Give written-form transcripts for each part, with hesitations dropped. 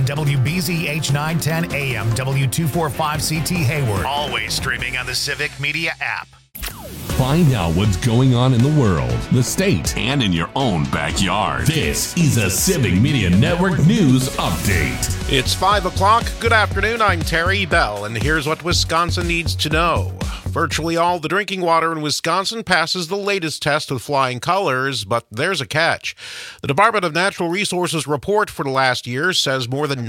and WBZH 910 AM W245CT Hayward. Always streaming on the Civic Media app. Find out what's going on in the world, the state, and in your own backyard. This is a Civic Media Network News Update. It's 5 o'clock. Good afternoon. I'm Terry Bell, and here's what Wisconsin needs to know. Virtually all the drinking water in Wisconsin passes the latest test with flying colors, but there's a catch. The Department of Natural Resources report for the last year says more than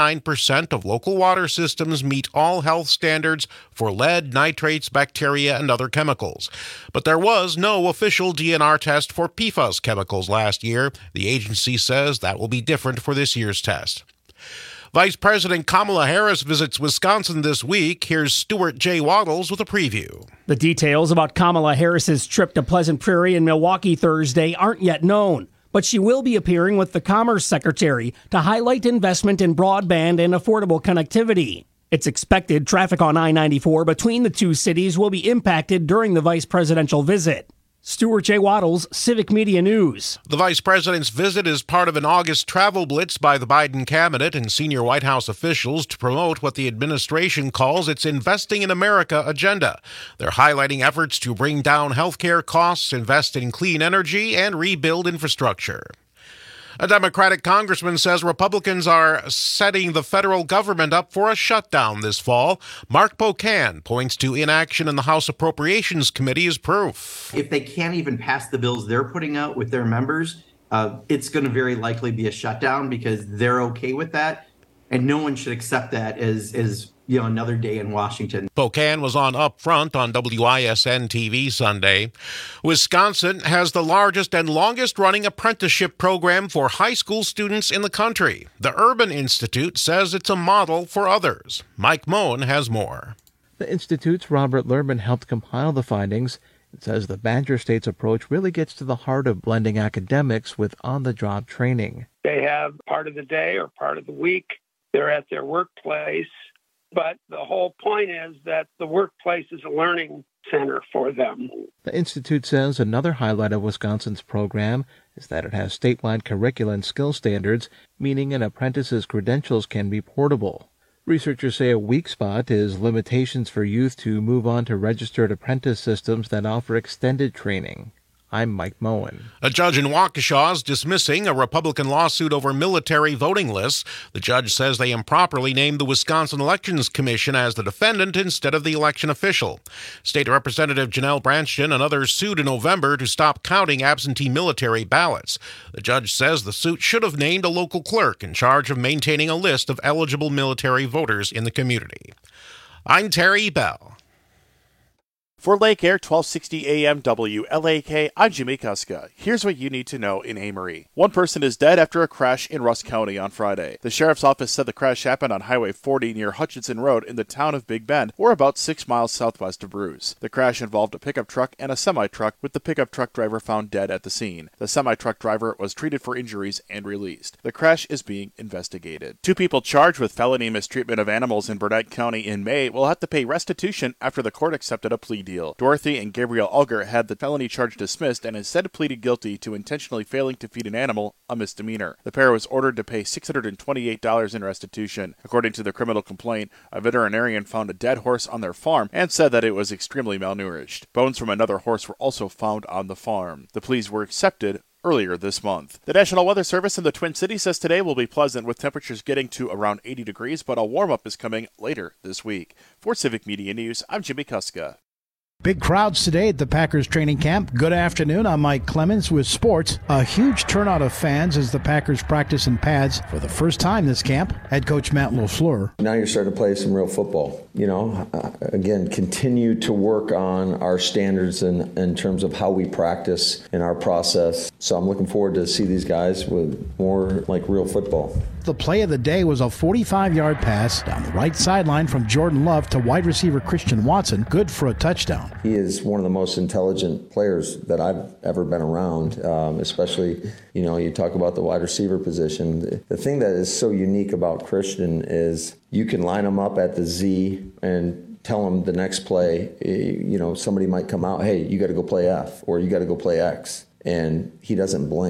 99% of local water systems meet all health standards for lead, nitrates, bacteria, and other chemicals. But there was no official DNR test for PFAS chemicals last year. The agency says that will be different for this year's test. Vice President Kamala Harris visits Wisconsin this week. Here's Stuart J. Waddles with a preview. The details about Kamala Harris's trip to Pleasant Prairie and Milwaukee Thursday aren't yet known, but she will be appearing with the Commerce Secretary to highlight investment in broadband and affordable connectivity. It's expected traffic on I-94 between the two cities will be impacted during the vice presidential visit. Stuart J. Waddles, Civic Media News. The vice president's visit is part of an August travel blitz by the Biden cabinet and senior White House officials to promote what the administration calls its Investing in America agenda. They're highlighting efforts to bring down healthcare costs, invest in clean energy, and rebuild infrastructure. A Democratic congressman says Republicans are setting the federal government up for a shutdown this fall. Mark Pocan points to inaction in the House Appropriations Committee as proof. If they can't even pass the bills they're putting out with their members, it's going to very likely be a shutdown because they're okay with that. And no one should accept that as another day in Washington. Pocan was on Up Front on WISN TV Sunday. Wisconsin has the largest and longest-running apprenticeship program for high school students in the country. The Urban Institute says it's a model for others. Mike Moen has more. The Institute's Robert Lerman helped compile the findings. It says the Badger State's approach really gets to the heart of blending academics with on-the-job training. They have part of the day or part of the week. They're at their workplace. But the whole point is that the workplace is a learning center for them. The Institute says another highlight of Wisconsin's program is that it has statewide curricula and skill standards, meaning an apprentice's credentials can be portable. Researchers say a weak spot is limitations for youth to move on to registered apprentice systems that offer extended training. I'm Mike Moen. A judge in Waukesha is dismissing a Republican lawsuit over military voting lists. The judge says they improperly named the Wisconsin Elections Commission as the defendant instead of the election official. State Representative Janelle Branchton and others sued in November to stop counting absentee military ballots. The judge says the suit should have named a local clerk in charge of maintaining a list of eligible military voters in the community. I'm Terry Bell. For Lake Air 1260 AM WLAK, I'm Jimmy Kuska. Here's what you need to know in Amory. One person is dead after a crash in Rusk County on Friday. The sheriff's office said the crash happened on Highway 40 near Hutchinson Road in the town of Big Bend, or about 6 miles southwest of Bruce. The crash involved a pickup truck and a semi-truck, with the pickup truck driver found dead at the scene. The semi-truck driver was treated for injuries and released. The crash is being investigated. 2 people charged with felony mistreatment of animals in Burnett County in May will have to pay restitution after the court accepted a plea deal. Dorothy and Gabriel Ulger had the felony charge dismissed and instead pleaded guilty to intentionally failing to feed an animal, a misdemeanor. The pair was ordered to pay $628 in restitution. According to the criminal complaint, a veterinarian found a dead horse on their farm and said that it was extremely malnourished. Bones from another horse were also found on the farm. The pleas were accepted earlier this month. The National Weather Service in the Twin Cities says today will be pleasant with temperatures getting to around 80 degrees, but a warm-up is coming later this week. For Civic Media News, I'm Jimmy Kuska. Big crowds today at the Packers training camp. Good afternoon, I'm Mike Clemens with sports. A huge turnout of fans as the Packers practice in pads for the first time this camp. Head coach Matt LaFleur. Now you're starting to play some real football. Again, continue to work on our standards in terms of how we practice in our process. So I'm looking forward to see these guys with more like real football. The play of the day was a 45-yard pass down the right sideline from Jordan Love to wide receiver Christian Watson. Good for a touchdown. He is one of the most intelligent players that I've ever been around, especially, you talk about the wide receiver position. The thing that is so unique about Christian is you can line him up at the Z and tell him the next play, somebody might come out, hey, you got to go play F or you got to go play X. And he doesn't blink.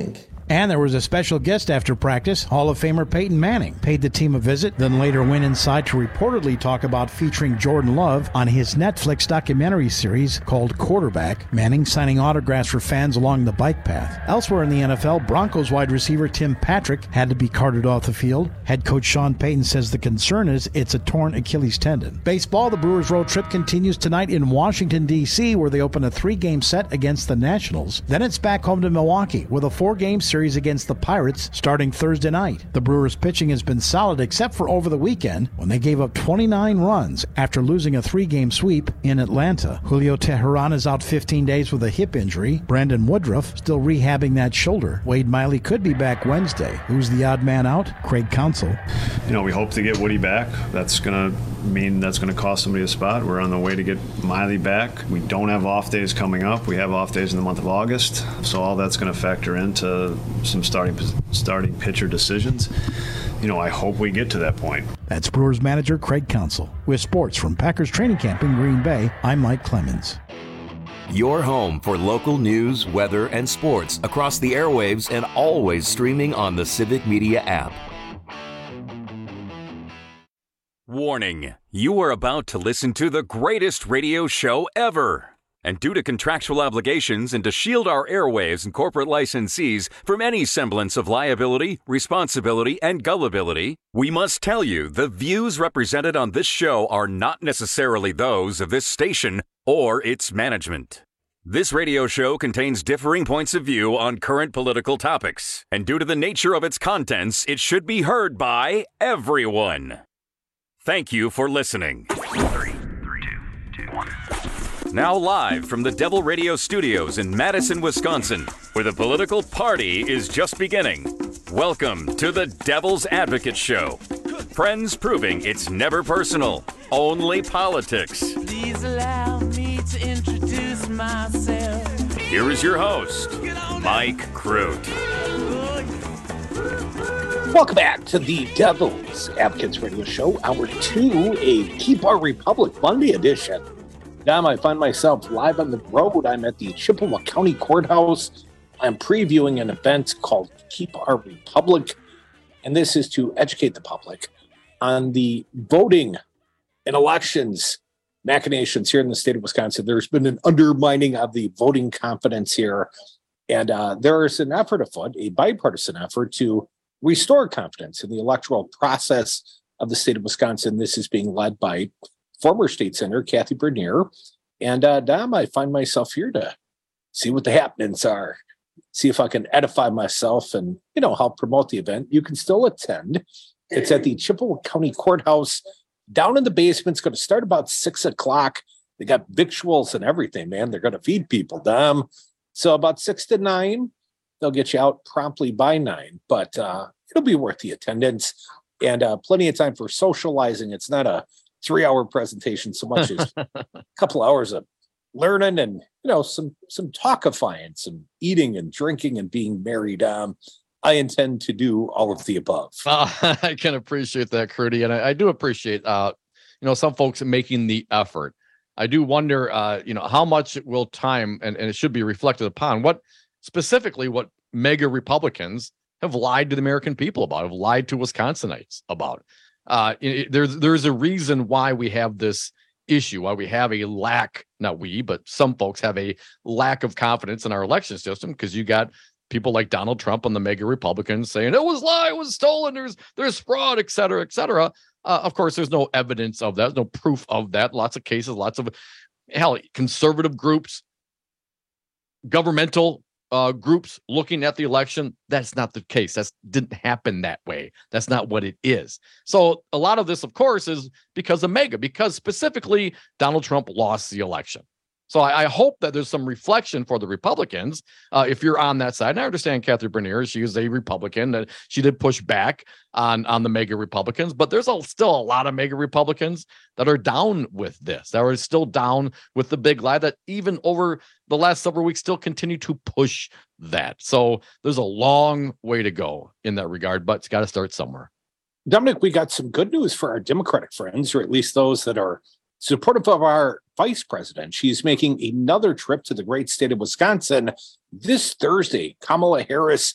And there was a special guest after practice. Hall of Famer Peyton Manning paid the team a visit, then later went inside to reportedly talk about featuring Jordan Love on his Netflix documentary series called Quarterback. Manning signing autographs for fans along the bike path. Elsewhere in the NFL, Broncos wide receiver Tim Patrick had to be carted off the field. Head coach Sean Payton says the concern is it's a torn Achilles tendon. Baseball, the Brewers road trip continues tonight in Washington, D.C., where they open a 3-game set against the Nationals. Then it's back home to Milwaukee with a 4-game series against the Pirates starting Thursday night. The Brewers' pitching has been solid except for over the weekend when they gave up 29 runs after losing a 3-game sweep in Atlanta. Julio Teheran is out 15 days with a hip injury. Brandon Woodruff still rehabbing that shoulder. Wade Miley could be back Wednesday. Who's the odd man out? Craig Counsell. We hope to get Woody back. That's going to cost somebody a spot. We're on the way to get Miley back. We don't have off days coming up. We have off days in the month of August. So all that's going to factor into some starting pitcher decisions. I hope we get to that point. That's Brewers manager Craig Counsell. With sports from Packers Training Camp in Green Bay, I'm Mike Clemens. Your home for local news, weather, and sports across the airwaves and always streaming on the Civic Media app. Warning, you are about to listen to the greatest radio show ever. And due to contractual obligations and to shield our airwaves and corporate licensees from any semblance of liability, responsibility, and gullibility, we must tell you the views represented on this show are not necessarily those of this station or its management. This radio show contains differing points of view on current political topics, and due to the nature of its contents, it should be heard by everyone. Thank you for listening. 3, 2, 1. Now live from the Devil Radio Studios in Madison, Wisconsin, where the political party is just beginning. Welcome to the Devil's Advocate Show. Friends proving it's never personal, only politics. Please allow me to introduce myself. Here is your host, Mike Crute. Welcome back to the Devil's Advocates Radio Show, Hour 2, a Keep Our Republic Monday edition. Now I find myself live on the road. I'm at the Chippewa County Courthouse. I'm previewing an event called Keep Our Republic, and this is to educate the public on the voting and elections machinations here in the state of Wisconsin. There's been an undermining of the voting confidence here, and there is an effort afoot, a bipartisan effort to restore confidence in the electoral process of the state of Wisconsin. This is being led by former state senator Kathy Bernier. And Dom, I find myself here to see what the happenings are, see if I can edify myself and, help promote the event. You can still attend. It's at the Chippewa County Courthouse down in the basement. It's going to start about 6 o'clock. They got victuals and everything, man. They're going to feed people, Dom. So about 6 to 9, they'll get you out promptly by 9, but it'll be worth the attendance and plenty of time for socializing. It's not a 3-hour presentation so much as a couple hours of learning and some talkifying, some eating and drinking and being married. I intend to do all of the above. I can appreciate that, Crudy, and I do appreciate some folks making the effort. I do wonder how much it will time and it should be reflected upon what mega Republicans have lied to the American people about, have lied to Wisconsinites about. There's a reason why we have this issue, why we have a lack, not we, but some folks have a lack of confidence in our election system, because you got people like Donald Trump and the mega Republicans saying it was lie, it was stolen, there's fraud, et cetera, et cetera. Of course, there's no evidence of that, no proof of that. Lots of cases, lots of conservative groups, governmental groups looking at the election. That's not the case. That didn't happen that way. That's not what it is. So a lot of this, of course, is because of mega, because specifically Donald Trump lost the election. So I hope that there's some reflection for the Republicans if you're on that side. And I understand Kathy Bernier, she is a Republican, that she did push back on the mega Republicans, but there's still a lot of mega Republicans that are down with this, that are still down with the big lie, that even over the last several weeks still continue to push that. So there's a long way to go in that regard, but it's got to start somewhere. Dominic, we got some good news for our Democratic friends, or at least those that are supportive of our vice president. She's making another trip to the great state of Wisconsin this Thursday. Kamala Harris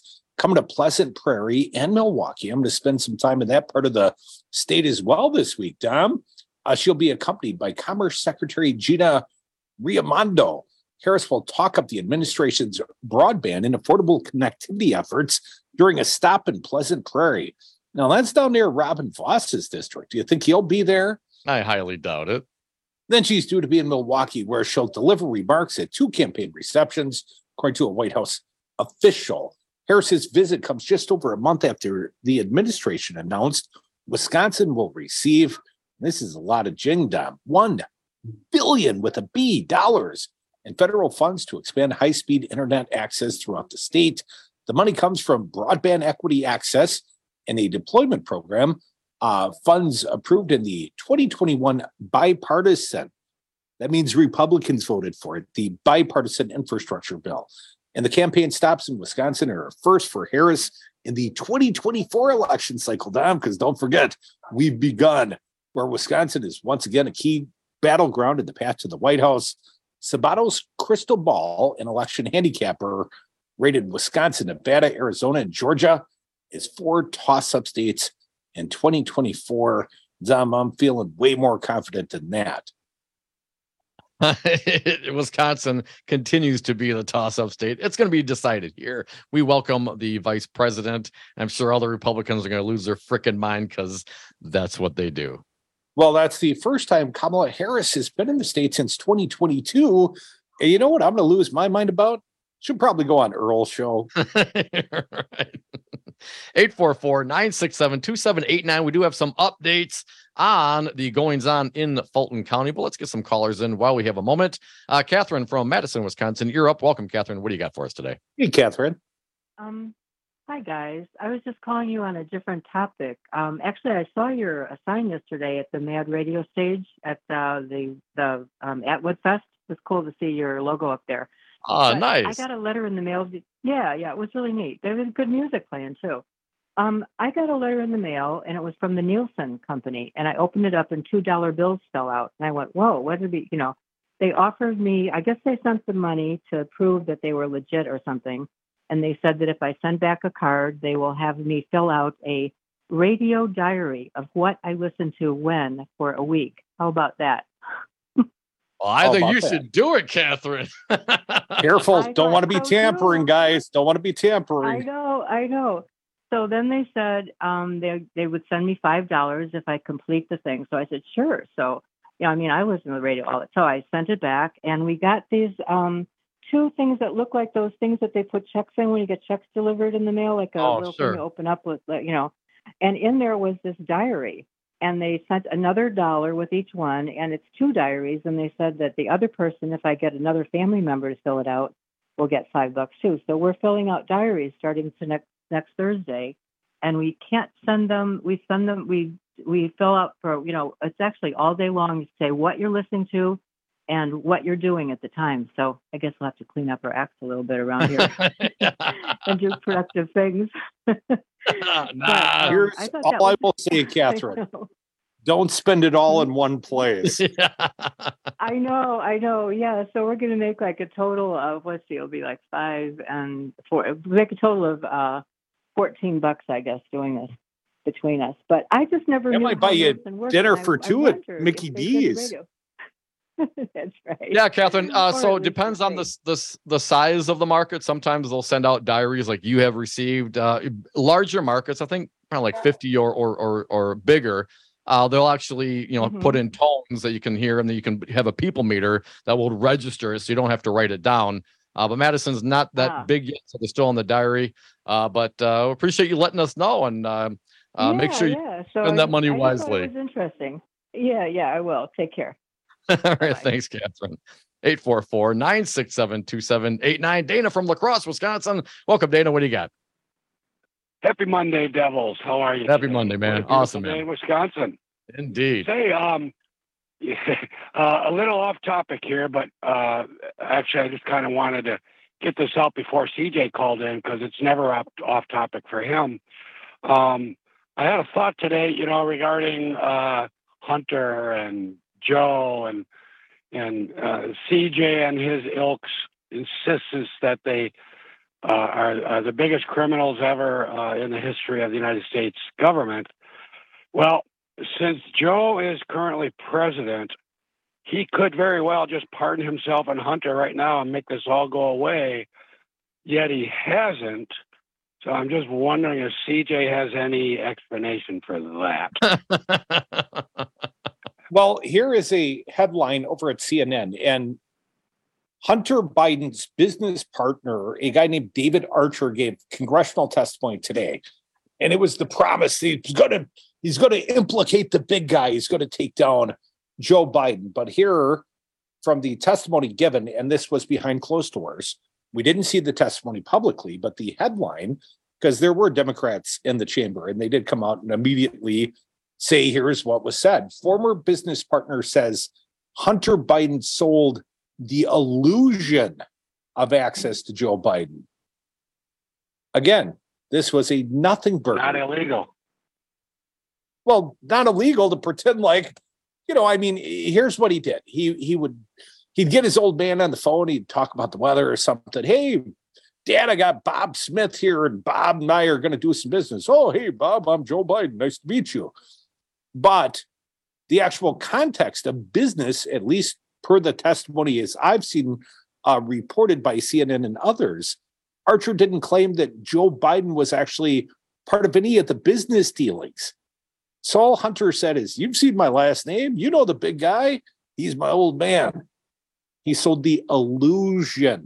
coming to Pleasant Prairie and Milwaukee. I'm going to spend some time in that part of the state as well this week, Dom. She'll be accompanied by Commerce Secretary Gina Raimondo. Harris will talk up the administration's broadband and affordable connectivity efforts during a stop in Pleasant Prairie. Now, that's down near Robin Voss's district. Do you think he'll be there? I highly doubt it. Then she's due to be in Milwaukee, where she'll deliver remarks at 2 campaign receptions, according to a White House official. Harris's visit comes just over a month after the administration announced Wisconsin will receive, this is a lot of jingdom, $1 billion with a B dollars in federal funds to expand high-speed internet access throughout the state. The money comes from Broadband Equity Access and a deployment program, funds approved in the 2021 bipartisan, that means Republicans voted for it, the bipartisan infrastructure bill. And the campaign stops in Wisconsin are a first for Harris in the 2024 election cycle, Dom, because don't forget, we've begun where Wisconsin is once again a key battleground in the path to the White House. Sabato's crystal ball, an election handicapper, rated Wisconsin, Nevada, Arizona, and Georgia is 4 toss-up states in 2024. Dom, I'm feeling way more confident than that. Wisconsin continues to be the toss-up state. It's going to be decided here. We welcome the vice president. I'm sure other Republicans are going to lose their frickin' mind because that's what they do. Well, that's the first time Kamala Harris has been in the state since 2022. And you know what I'm going to lose my mind about? Should probably go on Earl's show. Right. 844-967-2789. We do have some updates on the goings-on in Fulton County, but let's get some callers in while we have a moment. Catherine from Madison, Wisconsin, you're up. Welcome, Catherine. What do you got for us today? Hey, Catherine. Hi, guys. I was just calling you on a different topic. Actually, I saw your sign yesterday at the Mad Radio stage at the Atwood Fest. It was cool to see your logo up there. Oh, nice. I got a letter in the mail. Yeah, it was really neat. There was good music playing, too. I got a letter in the mail, and it was from the Nielsen Company, and I opened it up, and $2 bills fell out. And I went, whoa, what did it be? They offered me, I guess they sent the money to prove that they were legit or something. And they said that if I send back a card, they will have me fill out a radio diary of what I listened to when for a week. How about that? Well, I think you should do it, Catherine. Careful. Don't want to be tampering, guys. Don't want to be tampering. I know. So then they said they would send me $5 if I complete the thing. So I said, sure. So, I listen to the radio all the time. So I sent it back, and we got these 2 things that look like those things that they put checks in when you get checks delivered in the mail, like a little thing you open up with, and in there was this diary. And they sent another $1 with each one, and it's 2 diaries. And they said that the other person, if I get another family member to fill it out, will get $5 too. So we're filling out diaries starting to next Thursday, and we can't send them. We send them. We fill out for it's actually all day long to say what you're listening to and what you're doing at the time. So I guess we'll have to clean up our acts a little bit around here and do productive things. Here's all I will say, Catherine. Don't spend it all in one place. I know. Yeah. So we're going to make like a total of, it'll be like 5 and 4, make a total of $14, I guess, doing this between us. But I just never knew. I might buy you dinner for 2 at Mickey D's. That's right. Yeah, Catherine. So it depends on the size of the market. Sometimes they'll send out diaries like you have received. Larger markets, I think, around like 50 or bigger. They'll actually, put in tones that you can hear, and then you can have a people meter that will register it, so you don't have to write it down. But Madison's not that big yet, so they're still in the diary. But appreciate you letting us know, and make sure you spend that money wisely. It was interesting. Yeah, I will. Take care. All right, thanks, Catherine. 844-967-2789. Dana from La Crosse, Wisconsin. Welcome, Dana. What do you got? Happy Monday, Devils. How are you? Happy Monday, man. Awesome, man. In Wisconsin. Indeed. Say, a little off topic here, but actually, I just kind of wanted to get this out before CJ called in because it's never off topic for him. I had a thought today, regarding Hunter and Joe and CJ and his ilk's insistence that they are the biggest criminals ever in the history of the United States government. Well, since Joe is currently president, he could very well just pardon himself and Hunter right now and make this all go away, yet he hasn't. So I'm just wondering if CJ has any explanation for that. Well, here is a headline over at CNN, and Hunter Biden's business partner, a guy named David Archer, gave congressional testimony today, and it was the promise he's going to implicate the big guy. He's going to take down Joe Biden. But here, from the testimony given, and this was behind closed doors, we didn't see the testimony publicly, but the headline, because there were Democrats in the chamber, and they did come out and immediately say, here's what was said. Former business partner says Hunter Biden sold the illusion of access to Joe Biden. Again, this was a nothing burger. Not illegal. Well, not illegal to pretend like, here's what he did. He'd get his old man on the phone. He'd talk about the weather or something. Hey, Dad, I got Bob Smith here, and Bob and I are going to do some business. Oh, hey, Bob, I'm Joe Biden. Nice to meet you. But the actual context of business, at least per the testimony as I've seen reported by CNN and others, Archer didn't claim that Joe Biden was actually part of any of the business dealings. So all Hunter said is, you've seen my last name. You know the big guy. He's my old man. He sold the illusion.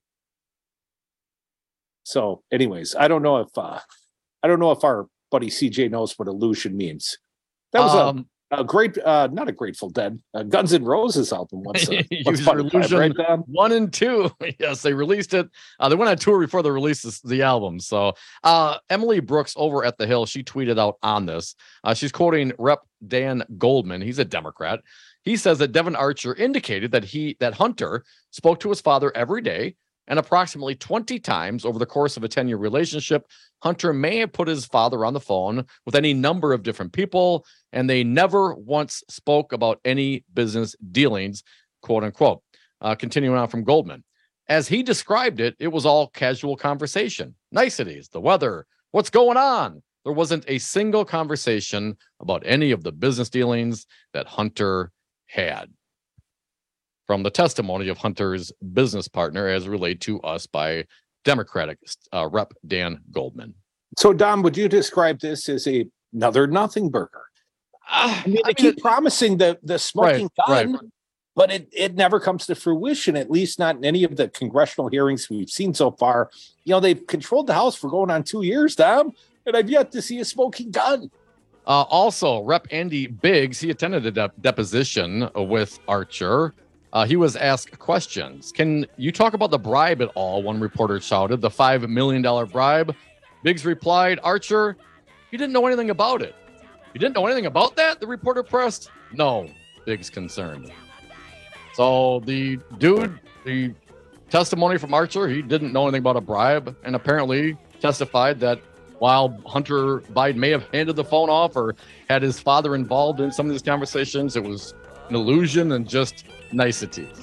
So anyways, I don't know if our buddy CJ knows what illusion means. That was a great, not a Grateful Dead, Guns N' Roses album. Once Illusion right, 1 and 2. Yes, they released it. They went on tour before they released the album. So Emily Brooks over at The Hill, she tweeted out on this. She's quoting Rep. Dan Goldman. He's a Democrat. He says that Devin Archer indicated that Hunter spoke to his father every day, and approximately 20 times over the course of a 10-year relationship, Hunter may have put his father on the phone with any number of different people, and they never once spoke about any business dealings, quote unquote. Continuing on from Goldman. As he described it, it was all casual conversation, niceties, the weather, what's going on. There wasn't a single conversation about any of the business dealings that Hunter had. From the testimony of Hunter's business partner as relayed to us by Democratic Rep. Dan Goldman. So, Dom, would you describe this as another nothing burger? They keep promising the smoking gun, but it never comes to fruition, at least not in any of the congressional hearings we've seen so far. They've controlled the House for going on 2 years, Dom, and I've yet to see a smoking gun. Also, Rep. Andy Biggs, he attended a deposition with Archer. He was asked questions. Can you talk about the bribe at all? One reporter shouted, the $5 million bribe. Biggs replied, Archer, you didn't know anything about it. You didn't know anything about that? The reporter pressed. No, Biggs concerned. So the testimony from Archer, he didn't know anything about a bribe, and apparently testified that while Hunter Biden may have handed the phone off or had his father involved in some of these conversations, it was an illusion and just niceties.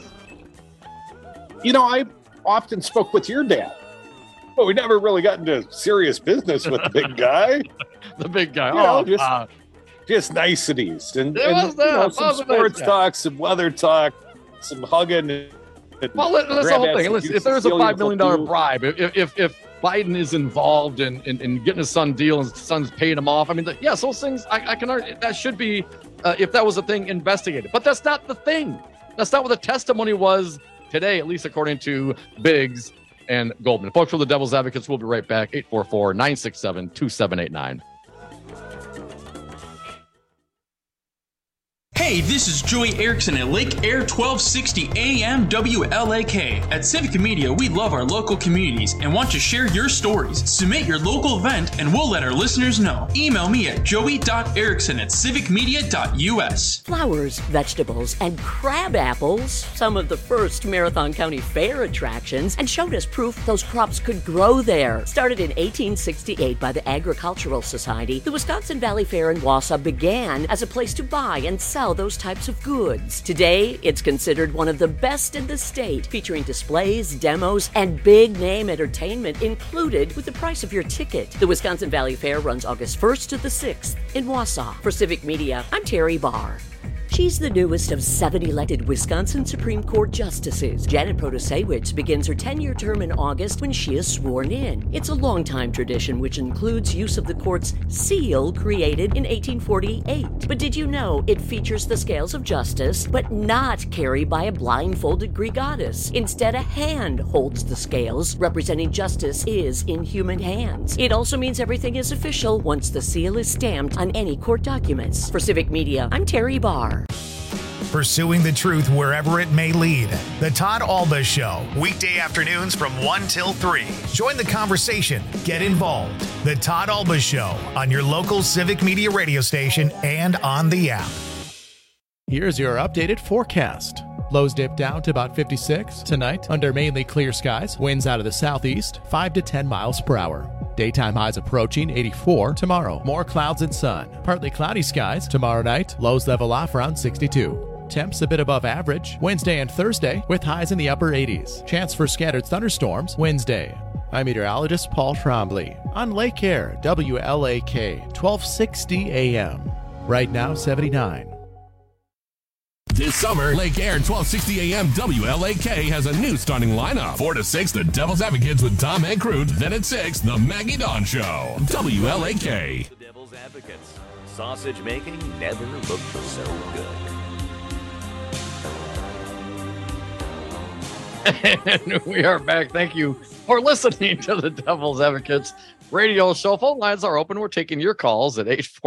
I often spoke with your dad, but we never really got into serious business with the big guy. The big guy. Just niceties and some sports talk, some weather talk, some hugging. Well, that's the whole thing. Listen, if there's a $5 million bribe, if Biden is involved in getting his son deal and his son's paying him off, yes, those things I can argue that should be, if that was a thing, investigated. But that's not the thing. That's not what the testimony was today, at least according to Biggs and Goldman. Folks, for the Devil's Advocates, we'll be right back. 844-967-2789. Hey, this is Joey Erickson at Lake Air 1260 AM WLAK. At Civic Media, we love our local communities and want to share your stories. Submit your local event and we'll let our listeners know. Email me at joey.erickson@civicmedia.us. Flowers, vegetables, and crab apples, some of the first Marathon County Fair attractions, and showed us proof those crops could grow there. Started in 1868 by the Agricultural Society, the Wisconsin Valley Fair in Wausau began as a place to buy and sell those types of goods. Today, it's considered one of the best in the state, featuring displays, demos, and big-name entertainment included with the price of your ticket. The Wisconsin Valley Fair runs August 1st to the 6th in Wausau. For Civic Media, I'm Terry Barr. She's the newest of 7 elected Wisconsin Supreme Court justices. Janet Protasewicz begins her 10-year term in August when she is sworn in. It's a long-time tradition which includes use of the court's seal created in 1848. But did you know it features the scales of justice, but not carried by a blindfolded Greek goddess? Instead, a hand holds the scales, representing justice is in human hands. It also means everything is official once the seal is stamped on any court documents. For Civic Media, I'm Terry Barr. Pursuing the truth wherever it may lead. The Todd Alba Show, weekday afternoons from 1 till 3. Join the conversation. Get involved. The Todd Alba Show on your local Civic Media radio station and on the app. Here's your updated forecast. Lows dip down to about 56 tonight under mainly clear skies. Winds out of the southeast, 5 to 10 miles per hour. Daytime highs approaching 84 tomorrow. More clouds and sun. Partly cloudy skies tomorrow night. Lows level off around 62. Temps a bit above average Wednesday and Thursday with highs in the upper 80s. Chance for scattered thunderstorms Wednesday. I'm meteorologist Paul Trombley on Lake Air, WLAK, 1260 AM. Right now, 79. This summer, Lake Air 1260 AM WLAK has a new starting lineup. 4 to 6, the Devil's Advocates with Tom and Crude. Then at 6, the Maggie Dawn Show. WLAK. The Devil's Advocates. Sausage making never looked so good. And we are back. Thank you for listening to the Devil's Advocates radio show. Phone lines are open. We're taking your calls at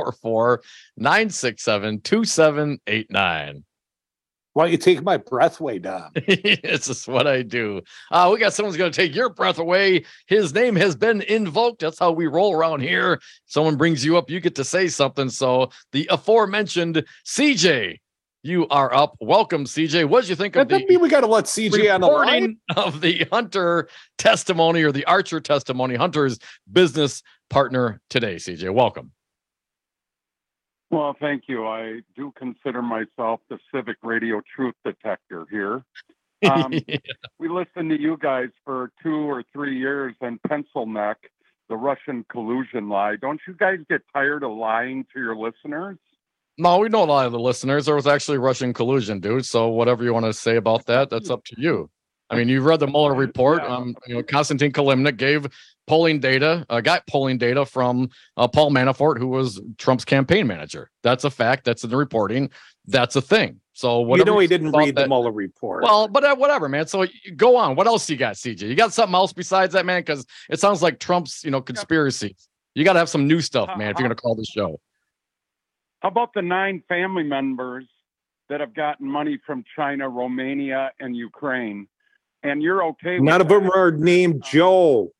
844-967-2789. Why don't you take my breath away, Dom? This is what I do. We got someone's going to take your breath away. His name has been invoked. That's how we roll around here. Someone brings you up, you get to say something. So the aforementioned CJ, you are up. Welcome, CJ. What did you think of the? We got to let CJ on the line of the Hunter testimony or the Archer testimony. Hunter's business partner today. CJ, welcome. Well, thank you. I do consider myself the civic radio truth detector here. We listened to you guys for 2 or 3 years and pencil neck the Russian collusion lie. Don't you guys get tired of lying to your listeners? No, we don't lie to the listeners. There was actually Russian collusion, dude. So whatever you want to say about that, that's up to you. I mean, you've read the Mueller report. Konstantin Kilimnik got polling data from Paul Manafort, who was Trump's campaign manager. That's a fact. That's in the reporting. That's a thing. So he didn't read the Mueller report. Well, but whatever, man. So go on. What else you got, CJ? You got something else besides that, man? Because it sounds like Trump's, conspiracy. You got to have some new stuff, man, if you're going to call the show. How about the 9 family members that have gotten money from China, Romania, and Ukraine? And you're okay with None of them are named Joe.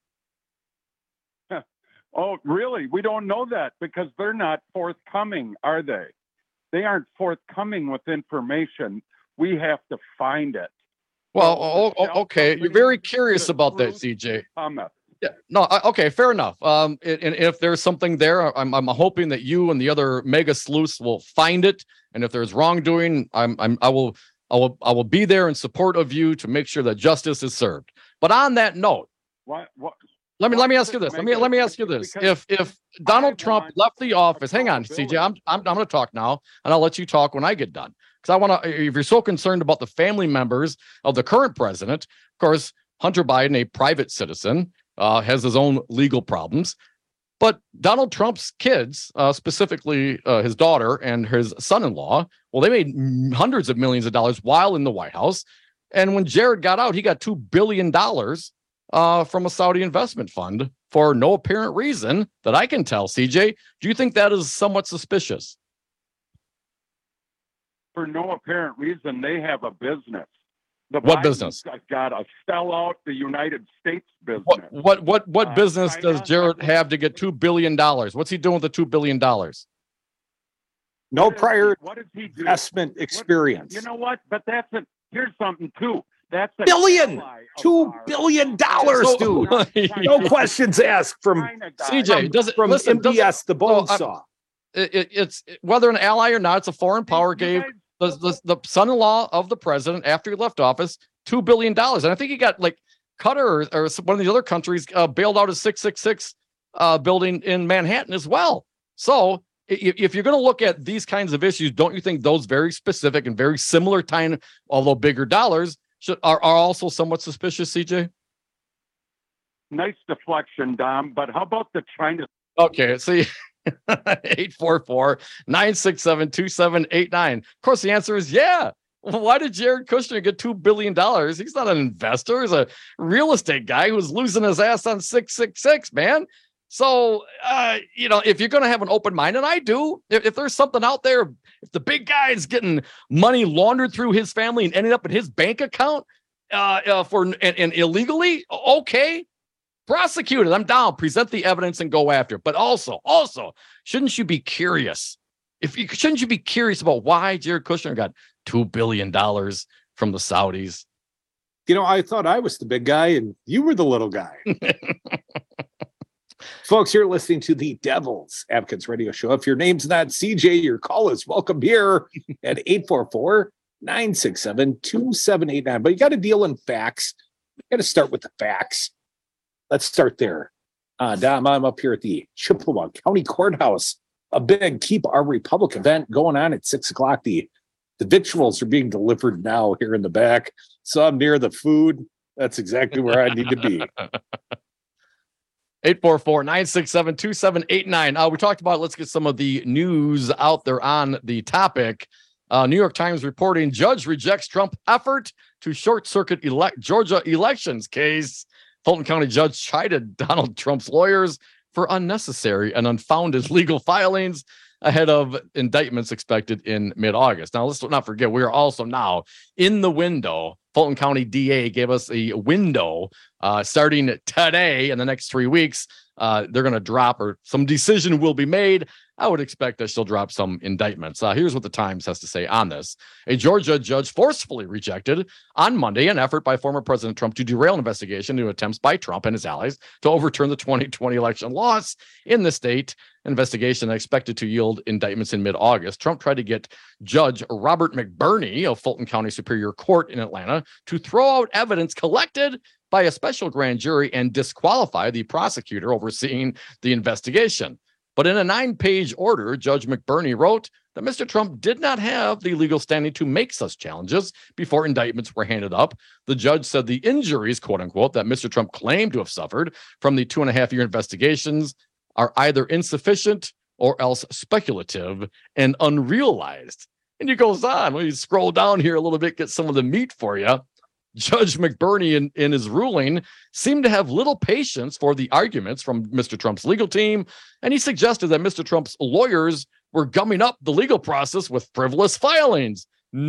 Oh, really? We don't know that because they're not forthcoming, are they? They aren't forthcoming with information. We have to find it. Well, okay. You're very curious about that, CJ. Yeah, no, okay, fair enough. And if there's something there, I'm hoping that you and the other mega sleuths will find it. And if there's wrongdoing, I will be there in support of you to make sure that justice is served. But on that note, what? Let me ask you this. Let me ask you this. If Donald Trump left the office, hang on, CJ, I'm going to talk now, and I'll let you talk when I get done. Because I want to. If you're so concerned about the family members of the current president, of course, Hunter Biden, a private citizen, has his own legal problems. But Donald Trump's kids, specifically his daughter and his son-in-law, well, they made hundreds of millions of dollars while in the White House. And when Jared got out, he got $2 billion from a Saudi investment fund for no apparent reason that I can tell. CJ, do you think that is somewhat suspicious? For no apparent reason, they have a business. What business? Got to sell out the United States business. What business China, does Jared have to get $2 billion? What's he doing with the $2 billion? No prior investment experience. You know what? But here's something too. That's a $2 billion, dude. No questions asked from CJ. MBS, the bone saw. It's whether an ally or not. It's a foreign power gave the son-in-law of the president, after he left office, $2 billion. And I think he got like Qatar or one of the other countries bailed out his 666 building in Manhattan as well. So if you're going to look at these kinds of issues, don't you think those very specific and very similar time, although bigger dollars, are also somewhat suspicious, CJ? Nice deflection, Dom. But how about the China? Okay, see, 844-967-2789. Of course, the answer is yeah. Why did Jared Kushner get $2 billion? He's not an investor. He's a real estate guy who's losing his ass on 666, man. So, if you're going to have an open mind, and I do, if there's something out there, if the big guy is getting money laundered through his family and ended up in his bank account and illegally, okay, prosecute it. I'm down. Present the evidence and go after it. But also, shouldn't you be curious? Shouldn't you be curious about why Jared Kushner got $2 billion from the Saudis? I thought I was the big guy and you were the little guy. Folks, you're listening to the Devil's Advocates Radio Show. If your name's not CJ, your call is welcome here at 844-967-2789. But you got to deal in facts. You got to start with the facts. Let's start there. Dom, I'm up here at the Chippewa County Courthouse. A big Keep Our Republic event going on at 6 o'clock. The victuals are being delivered now here in the back. So I'm near the food. That's exactly where I need to be. 844-967-2789. We talked about, let's get some of the news out there on the topic. New York Times reporting judge rejects Trump effort to short circuit Georgia elections case. Fulton County judge chided Donald Trump's lawyers for unnecessary and unfounded legal filings ahead of indictments expected in mid-August. Now, let's not forget, we are also now in the window. Fulton County DA gave us a window starting today in the next 3 weeks. They're going to drop, or some decision will be made. I would expect that she'll drop some indictments. Here's what the Times has to say on this. A Georgia judge forcefully rejected on Monday an effort by former President Trump to derail an investigation into attempts by Trump and his allies to overturn the 2020 election loss in the state. Investigation expected to yield indictments in mid-August. Trump tried to get Judge Robert McBurney of Fulton County Superior Court in Atlanta to throw out evidence collected by a special grand jury and disqualify the prosecutor overseeing the investigation. But in a 9-page order, Judge McBurney wrote that Mr. Trump did not have the legal standing to make such challenges before indictments were handed up. The judge said the injuries, quote unquote, that Mr. Trump claimed to have suffered from the 2.5-year investigations are either insufficient or else speculative and unrealized. And he goes on. When you scroll down here a little bit, get some of the meat for you. Judge McBurney, in his ruling, seemed to have little patience for the arguments from Mr. Trump's legal team, and he suggested that Mr. Trump's lawyers were gumming up the legal process with frivolous filings.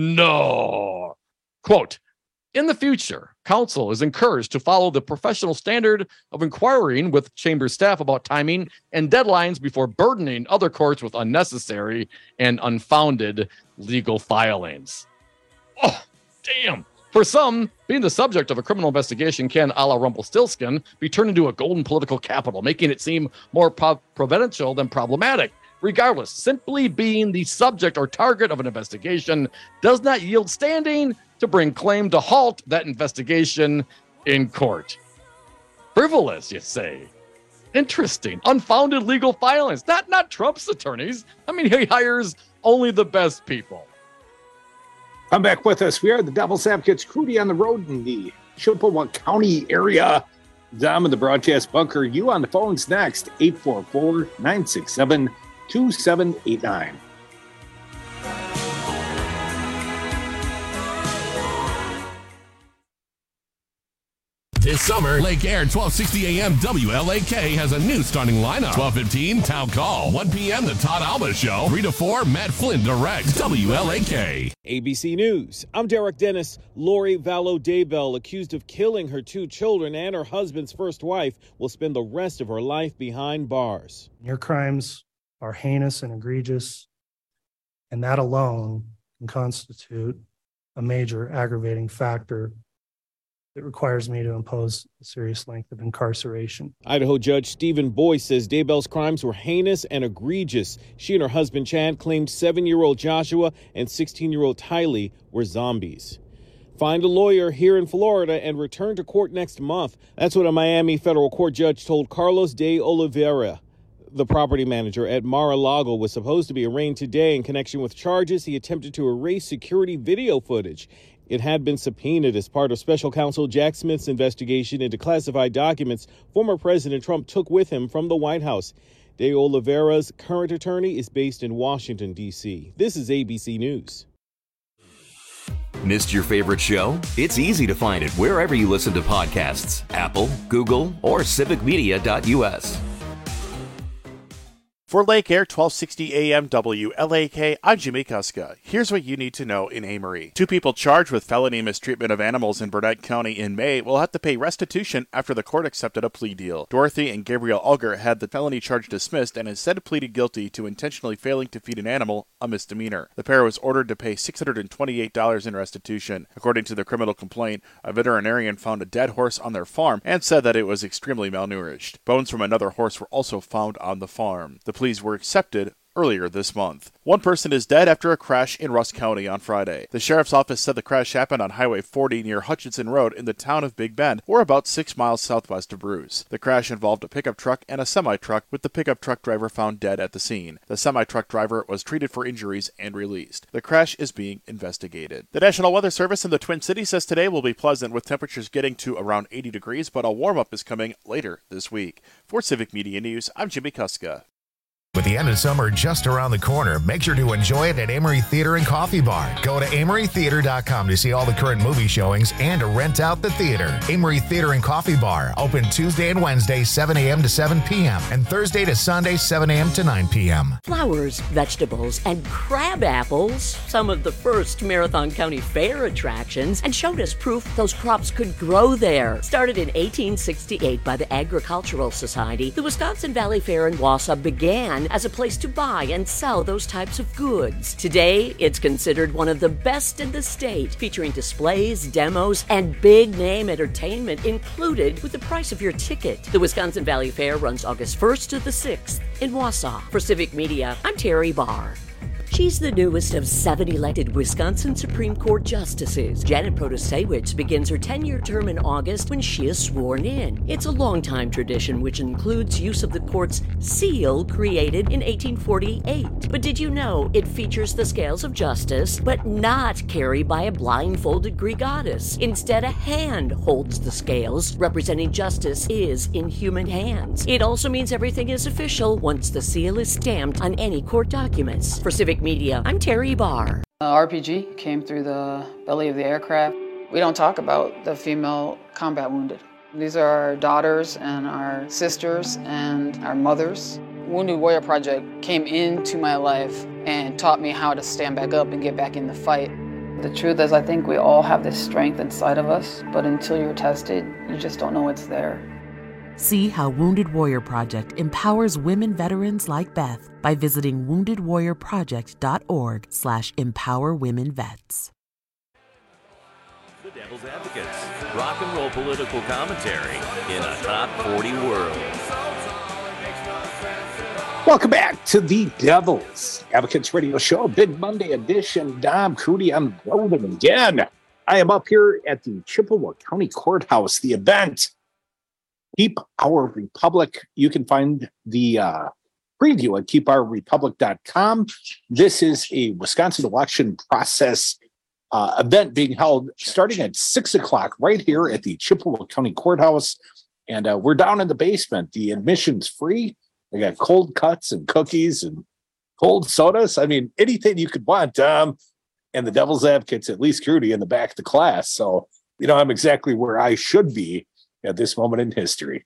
No. Quote, in the future, counsel is encouraged to follow the professional standard of inquiring with chamber staff about timing and deadlines before burdening other courts with unnecessary and unfounded legal filings. Oh, damn. For some, being the subject of a criminal investigation can, a la Rumpelstiltskin, be turned into a golden political capital, making it seem more providential than problematic. Regardless, simply being the subject or target of an investigation does not yield standing to bring claim to halt that investigation in court. Frivolous, you say? Interesting. Unfounded legal filings. Not Trump's attorneys. I mean, he hires only the best people. Come back with us. We are the Devil's Advocates, Crudy on the road in the Chippewa County area. Dom in the broadcast bunker. You on the phones next. 844-967-2789. This summer, Lake Air 1260 AM WLAK has a new starting lineup. 12:15 Town Call. 1 p.m. The Todd Alba Show. 3 to 4 Matt Flynn directs WLAK. ABC News. I'm Derek Dennis. Lori Vallow Daybell, accused of killing her 2 children and her husband's first wife, will spend the rest of her life behind bars. Your crimes are heinous and egregious, and that alone can constitute a major aggravating factor It requires me to impose a serious length of incarceration. Idaho Judge Stephen Boyce says Daybell's crimes were heinous and egregious. She and her husband Chad claimed 7-year-old Joshua and 16-year-old Tylee were zombies. Find a lawyer here in Florida and return to court next month. That's what a Miami federal court judge told Carlos de Oliveira. The property manager at Mar-a-Lago was supposed to be arraigned today in connection with charges he attempted to erase security video footage. It had been subpoenaed as part of special counsel Jack Smith's investigation into classified documents former President Trump took with him from the White House. De Oliveira's current attorney is based in Washington, D.C. This is ABC News. Missed your favorite show? It's easy to find it wherever you listen to podcasts. Apple, Google, or civicmedia.us. For Lake Air 1260 AM WLAK, I'm Jimmy Kuska. Here's what you need to know in Amory. 2 people charged with felony mistreatment of animals in Burnett County in May will have to pay restitution after the court accepted a plea deal. Dorothy and Gabriel Ulger had the felony charge dismissed and instead pleaded guilty to intentionally failing to feed an animal, a misdemeanor. The pair was ordered to pay $628 in restitution. According to the criminal complaint, a veterinarian found a dead horse on their farm and said that it was extremely malnourished. Bones from another horse were also found on the farm. The pleas were accepted earlier this month. 1 person is dead after a crash in Rusk County on Friday. The sheriff's office said the crash happened on Highway 40 near Hutchinson Road in the town of Big Bend, or about 6 miles southwest of Bruce. The crash involved a pickup truck and a semi-truck, with the pickup truck driver found dead at the scene. The semi-truck driver was treated for injuries and released. The crash is being investigated. The National Weather Service in the Twin Cities says today will be pleasant, with temperatures getting to around 80 degrees, but a warm-up is coming later this week. For Civic Media News, I'm Jimmy Kuska. With the end of summer just around the corner, make sure to enjoy it at Amory Theater and Coffee Bar. Go to amorytheater.com to see all the current movie showings and to rent out the theater. Amory Theater and Coffee Bar, open Tuesday and Wednesday, 7 a.m. to 7 p.m. and Thursday to Sunday, 7 a.m. to 9 p.m. Flowers, vegetables, and crab apples, some of the first Marathon County Fair attractions, and showed us proof those crops could grow there. Started in 1868 by the Agricultural Society, the Wisconsin Valley Fair in Wausau began as a place to buy and sell those types of goods. Today, it's considered one of the best in the state, featuring displays, demos, and big-name entertainment included with the price of your ticket. The Wisconsin Valley Fair runs August 1st to the 6th in Wausau. For Civic Media, I'm Terry Barr. She's the newest of 7 elected Wisconsin Supreme Court justices. Janet Protasiewicz begins her 10-year term in August when she is sworn in. It's a long-time tradition which includes use of the court's seal created in 1848. But did you know it features the scales of justice, but not carried by a blindfolded Greek goddess? Instead, a hand holds the scales, representing justice is in human hands. It also means everything is official once the seal is stamped on any court documents. For Civic Media, I'm Terry Barr. RPG came through the belly of the aircraft. We don't talk about the female combat wounded. These are our daughters and our sisters and our mothers. Wounded Warrior Project came into my life and taught me how to stand back up and get back in the fight. The truth is, I think we all have this strength inside of us, but until you're tested, you just don't know it's there. See how Wounded Warrior Project empowers women veterans like Beth by visiting woundedwarriorproject.org/empowerwomenvets. The Devil's Advocates, rock and roll political commentary in a top 40 world. Welcome back to the Devil's Advocates Radio Show, Big Monday edition. Dom Crudy on the road again. I am up here at the Chippewa County Courthouse, the event Keep Our Republic. You can find the preview at keepourrepublic.com. This is a Wisconsin election process event being held starting at 6 o'clock right here at the Chippewa County Courthouse. And we're down in the basement. The admission's free. They got cold cuts and cookies and cold sodas. I mean, anything you could want. And the Devil's Advocates, at least Crudy, in the back of the class. So, I'm exactly where I should be at this moment in history.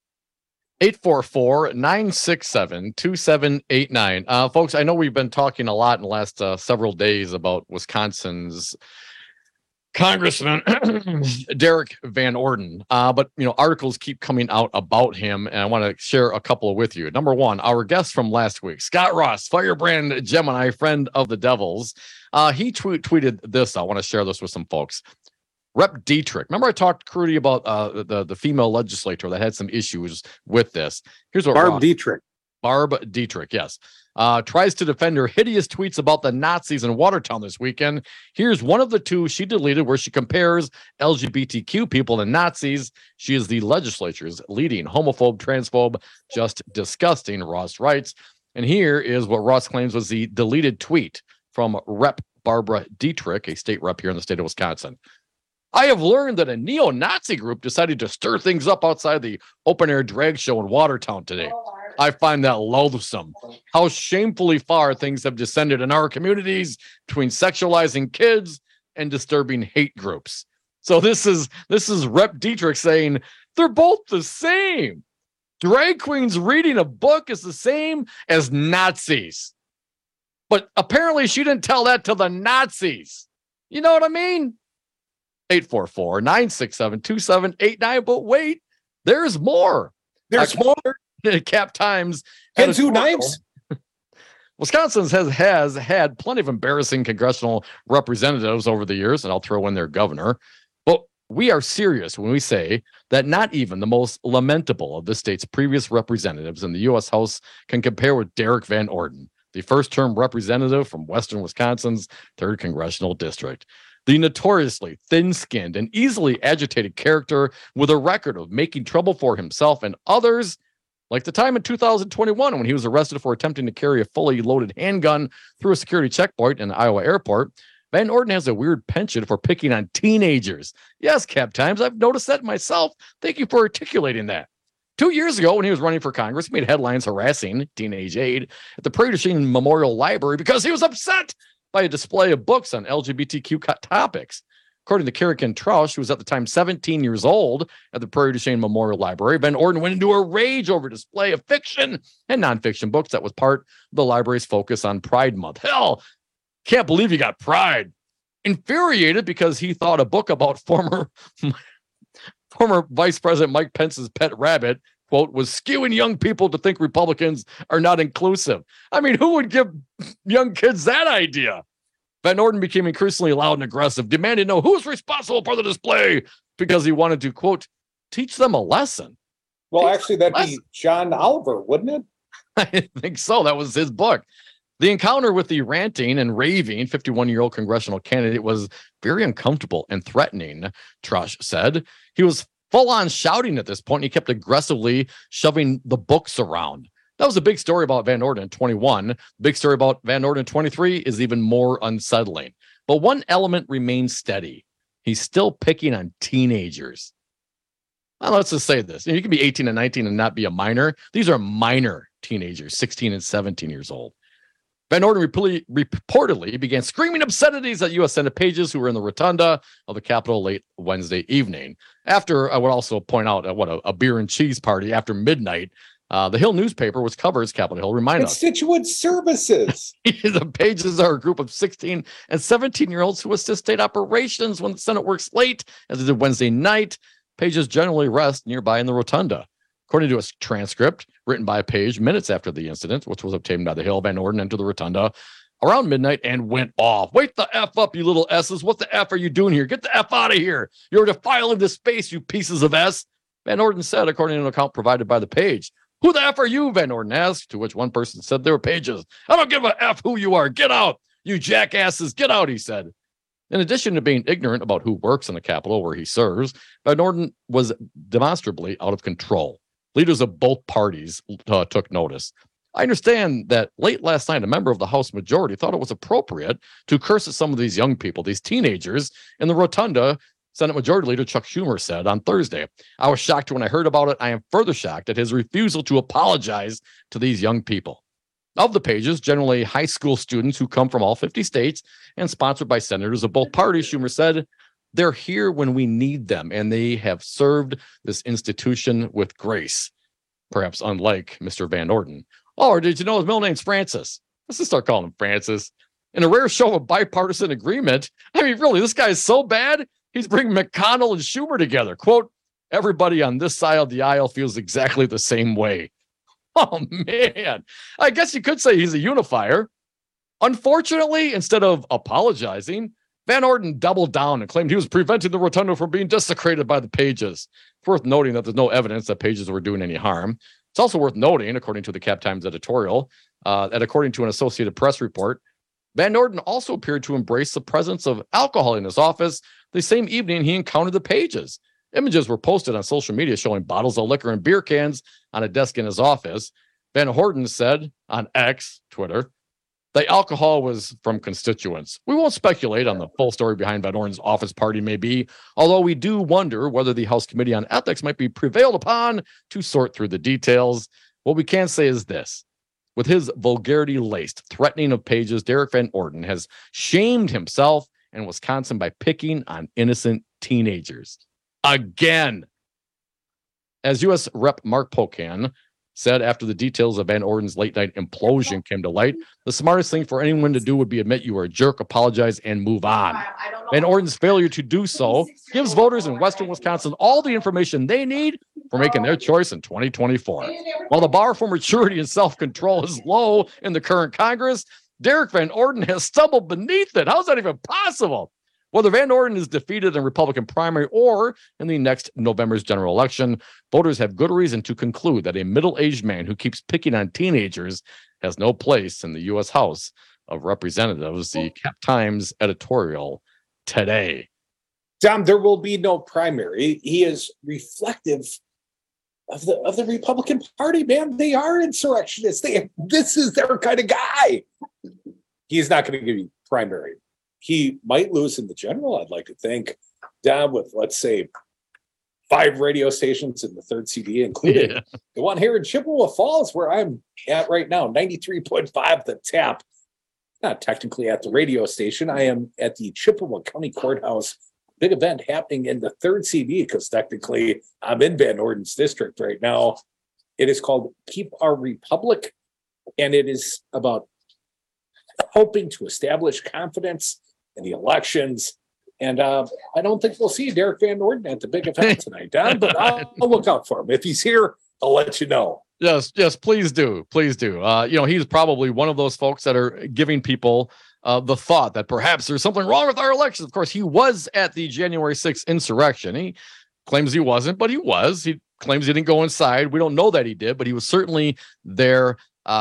844-967-2789. Folks, I know we've been talking a lot in the last several days about Wisconsin's Congressman Derek Van Orden. But, articles keep coming out about him, and I want to share a couple with you. Number one, our guest from last week, Scott Ross, Firebrand Gemini, friend of the Devils. He tweeted this. I want to share this with some folks. Rep Dietrich. Remember I talked, Crudy, about the female legislator that had some issues with this. Here's what Barb Dietrich. Barb Dietrich, yes. Tries to defend her hideous tweets about the Nazis in Watertown this weekend. Here's one of the two she deleted where she compares LGBTQ people to Nazis. She is the legislature's leading homophobe, transphobe, just disgusting, Ross writes. And here is what Ross claims was the deleted tweet from Rep Barbara Dietrich, a state rep here in the state of Wisconsin. I have learned that a neo-Nazi group decided to stir things up outside the open-air drag show in Watertown today. I find that loathsome. How shamefully far things have descended in our communities between sexualizing kids and disturbing hate groups. So this is Rep Dietrich saying they're both the same. Drag queens reading a book is the same as Nazis. But apparently she didn't tell that to the Nazis. You know what I mean? 844-967-2789. But wait, there's more. There's more. Cap Times. And two names. Wisconsin has had plenty of embarrassing congressional representatives over the years, and I'll throw in their governor. But we are serious when we say that not even the most lamentable of the state's previous representatives in the U.S. House can compare with Derek Van Orden, the first-term representative from Western Wisconsin's 3rd Congressional District. The notoriously thin-skinned and easily agitated character with a record of making trouble for himself and others, like the time in 2021 when he was arrested for attempting to carry a fully loaded handgun through a security checkpoint in the Iowa airport. Van Orden has a weird penchant for picking on teenagers. Yes, Cap Times, I've noticed that myself. Thank you for articulating that. 2 years ago, when he was running for Congress, he made headlines harassing teenage aide at the Prairie du Chien Memorial Library because he was upset by a display of books on LGBTQ topics. According to Kerrigan Trausch, who was at the time 17 years old at the Prairie du Chien Memorial Library, Van Orden went into a rage over a display of fiction and nonfiction books that was part of the library's focus on Pride Month. Hell, can't believe he got Pride. Infuriated because he thought a book about former Vice President Mike Pence's pet rabbit, quote, was skewing young people to think Republicans are not inclusive. I mean, who would give young kids that idea? Van Orden became increasingly loud and aggressive, demanding to know who's responsible for the display because he wanted to, quote, teach them a lesson. Well, actually, that'd be John Oliver, wouldn't it? I think so. That was his book. The encounter with the ranting and raving 51-year-old congressional candidate was very uncomfortable and threatening, Trush said. He was full-on shouting at this point. And he kept aggressively shoving the books around. That was a big story about Van Orden in 21. The big story about Van Orden in 23 is even more unsettling. But one element remains steady. He's still picking on teenagers. Well, let's just say this. You can be 18 and 19 and not be a minor. These are minor teenagers, 16 and 17 years old. Van Orden reportedly began screaming obscenities at U.S. Senate pages who were in the rotunda of the Capitol late Wednesday evening. After, I would also point out, a beer and cheese party after midnight. The Hill newspaper, which covers Capitol Hill, reminded us. Constituent services. The pages are a group of 16 and 17-year-olds who assist state operations when the Senate works late, as it did Wednesday night. Pages generally rest nearby in the rotunda. According to a transcript written by Page minutes after the incident, which was obtained by the Hill, Van Orden entered the rotunda around midnight and went off. Wake the F up, you little S's. What the F are you doing here? Get the F out of here. You're defiling this space, you pieces of S. Van Orden said, according to an account provided by the Page. Who the F are you? Van Orden asked, to which one person said they were Pages. I don't give a F who you are. Get out. You jackasses. Get out, he said. In addition to being ignorant about who works in the Capitol where he serves, Van Orden was demonstrably out of control. Leaders of both parties took notice. I understand that late last night, a member of the House majority thought it was appropriate to curse at some of these young people, these teenagers, in the rotunda. Senate Majority Leader Chuck Schumer said on Thursday, I was shocked when I heard about it. I am further shocked at his refusal to apologize to these young people. Of the pages, generally high school students who come from all 50 states and sponsored by senators of both parties, Schumer said, they're here when we need them, and they have served this institution with grace, perhaps unlike Mr. Van Orden. Oh, or did you know his middle name's Francis? Let's just start calling him Francis. In a rare show of bipartisan agreement, I mean, really, this guy is so bad, he's bringing McConnell and Schumer together. Quote, everybody on this side of the aisle feels exactly the same way. Oh, man. I guess you could say he's a unifier. Unfortunately, instead of apologizing, Van Orden doubled down and claimed he was preventing the Rotundo from being desecrated by the pages. It's worth noting that there's no evidence that pages were doing any harm. It's also worth noting, according to the Cap Times editorial, that according to an Associated Press report, Van Orden also appeared to embrace the presence of alcohol in his office the same evening he encountered the pages. Images were posted on social media showing bottles of liquor and beer cans on a desk in his office. Van Orden said on X, Twitter, the alcohol was from constituents. We won't speculate on the full story behind Van Orden's office party may be, although we do wonder whether the House Committee on Ethics might be prevailed upon to sort through the details. What we can say is this. With his vulgarity-laced threatening of pages, Derek Van Orden has shamed himself and Wisconsin by picking on innocent teenagers. Again. As U.S. Rep. Mark Pocan said after the details of Van Orden's late-night implosion came to light, the smartest thing for anyone to do would be admit you were a jerk, apologize, and move on. Van Orden's failure to do so gives voters in western Wisconsin all the information they need for making their choice in 2024. While the bar for maturity and self-control is low in the current Congress, Derek Van Orden has stumbled beneath it. How's that even possible? Whether Van Orden is defeated in Republican primary or in the next November's general election, voters have good reason to conclude that a middle-aged man who keeps picking on teenagers has no place in the U.S. House of Representatives, the Cap Times editorial today. Dom, there will be no primary. He is reflective of the Republican Party, man. They are insurrectionists. This is their kind of guy. He's not going to give you primary. He might lose in the general, I'd like to think, down with, let's say, 5 radio stations in the third CD, including the one here in Chippewa Falls, where I'm at right now, 93.5 The Tap. Not technically at the radio station. I am at the Chippewa County Courthouse. Big event happening in the third CD, because technically I'm in Van Orden's district right now. It is called Keep Our Republic, and it is about hoping to establish confidence in the elections. And I don't think we'll see Derek Van Orden at the big event tonight, Don, but I'll look out for him. If he's here, I'll let you know. Yes, please do. Please do. He's probably one of those folks that are giving people the thought that perhaps there's something wrong with our elections. Of course, he was at the January 6th insurrection. He claims he wasn't, but he was. He claims he didn't go inside. We don't know that he did, but he was certainly there.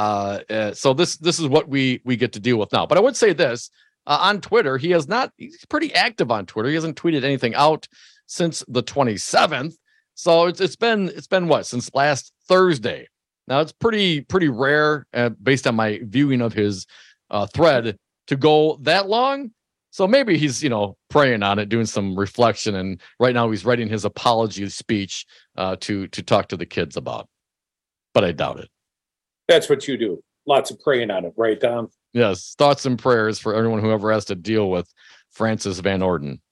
So this is what we get to deal with now. But I would say this. On Twitter, he's pretty active on Twitter. He hasn't tweeted anything out since the 27th. So it's been what, since last Thursday. Now it's pretty rare based on my viewing of his thread to go that long. So maybe he's, praying on it, doing some reflection. And right now he's writing his apology speech to talk to the kids about, but I doubt it. That's what you do. Lots of praying on it, right, Dom? Yes, thoughts and prayers for everyone who ever has to deal with Francis Van Orden.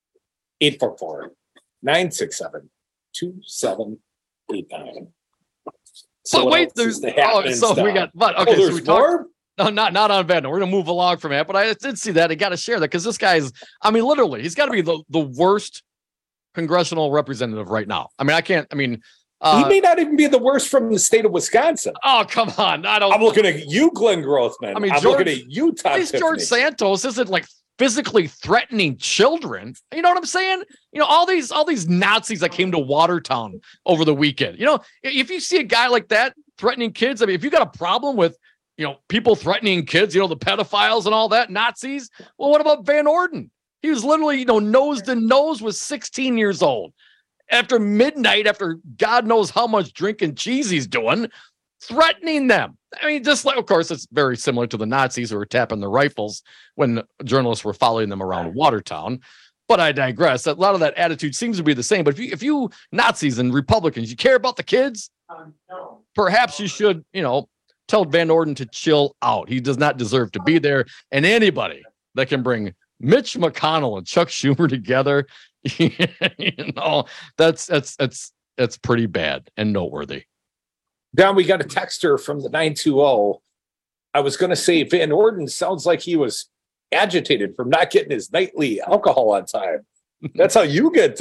844-967-2789. So wait, there's we got there's more? No, not on Van Orden. We're gonna move along from that, but I did see that. I got to share that because this guy's, literally, he's got to be the worst congressional representative right now. He may not even be the worst from the state of Wisconsin. Oh, come on. I'm looking at you, Glenn Grothman. I'm looking at you, Tom. At least George Santos isn't like physically threatening children. You know what I'm saying? All these Nazis that came to Watertown over the weekend. If you see a guy like that threatening kids, if you got a problem with, people threatening kids, the pedophiles and all that, Nazis, well, what about Van Orden? He was literally, nose to nose with 16 years old. After midnight, after God knows how much drinking cheese he's doing, threatening them. Just like, of course, it's very similar to the Nazis who were tapping their rifles when journalists were following them around Watertown. But I digress. A lot of that attitude seems to be the same. But if you Nazis and Republicans, you care about the kids, perhaps you should, tell Van Orden to chill out. He does not deserve to be there. And anybody that can bring Mitch McConnell and Chuck Schumer together, that's pretty bad and noteworthy. Don, we got a texter from the 920. I was going to say Van Orden sounds like he was agitated from not getting his nightly alcohol on time. That's how you get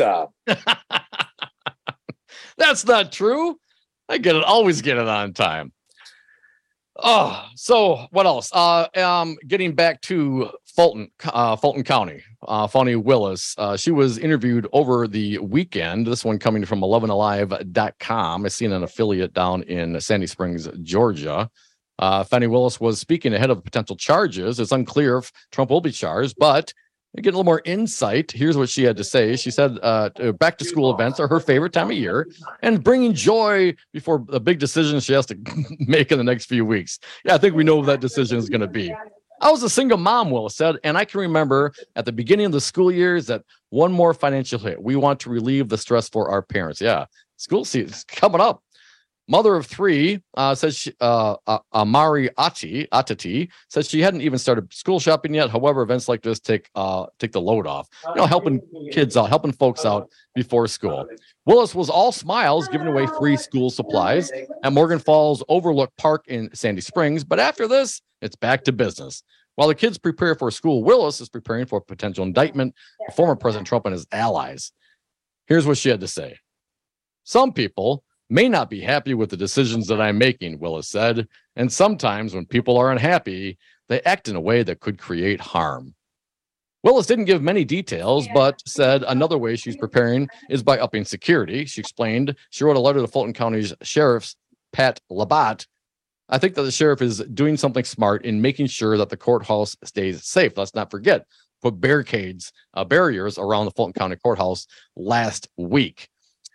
That's not true. I always get it on time. So what else? Getting back to Fulton County, Fani Willis. She was interviewed over the weekend. This one coming from 11alive.com. I seen an affiliate down in Sandy Springs, Georgia. Fani Willis was speaking ahead of potential charges. It's unclear if Trump will be charged, but to get a little more insight, here's what she had to say. She said back to school events are her favorite time of year and bringing joy before a big decision she has to make in the next few weeks. Yeah, I think we know what that decision is going to be. I was a single mom, Willis said, and I can remember at the beginning of the school years that one more financial hit. We want to relieve the stress for our parents. Yeah, school season's coming up. Mother of three says she, Amari Atati says she hadn't even started school shopping yet. However, events like this take the load off. Helping kids out, helping folks out before school. Willis was all smiles, giving away free school supplies at Morgan Falls Overlook Park in Sandy Springs. But after this, it's back to business. While the kids prepare for school, Willis is preparing for a potential indictment of former President Trump and his allies. Here's what she had to say. Some people may not be happy with the decisions that I'm making, Willis said, and sometimes when people are unhappy, they act in a way that could create harm. Willis didn't give many details, but said another way she's preparing is by upping security. She explained she wrote a letter to Fulton County's Sheriff, Pat Labatt. I think that the sheriff is doing something smart in making sure that the courthouse stays safe. Let's not forget, put barriers around the Fulton County Courthouse last week.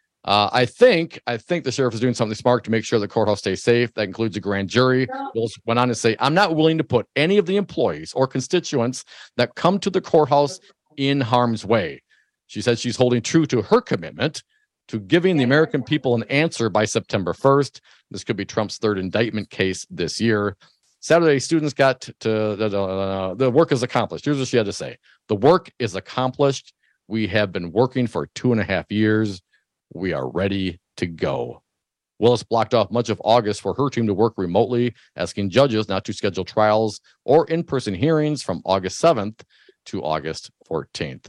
I think the sheriff is doing something smart to make sure the courthouse stays safe. That includes a grand jury. Willis went on to say, I'm not willing to put any of the employees or constituents that come to the courthouse in harm's way. She said she's holding true to her commitment to giving the American people an answer by September 1st. This could be Trump's third indictment case this year. Saturday, students got to the work is accomplished. Here's what she had to say. The work is accomplished. We have been working for 2.5 years. We are ready to go. Willis blocked off much of August for her team to work remotely, asking judges not to schedule trials or in-person hearings from August 7th to August 14th.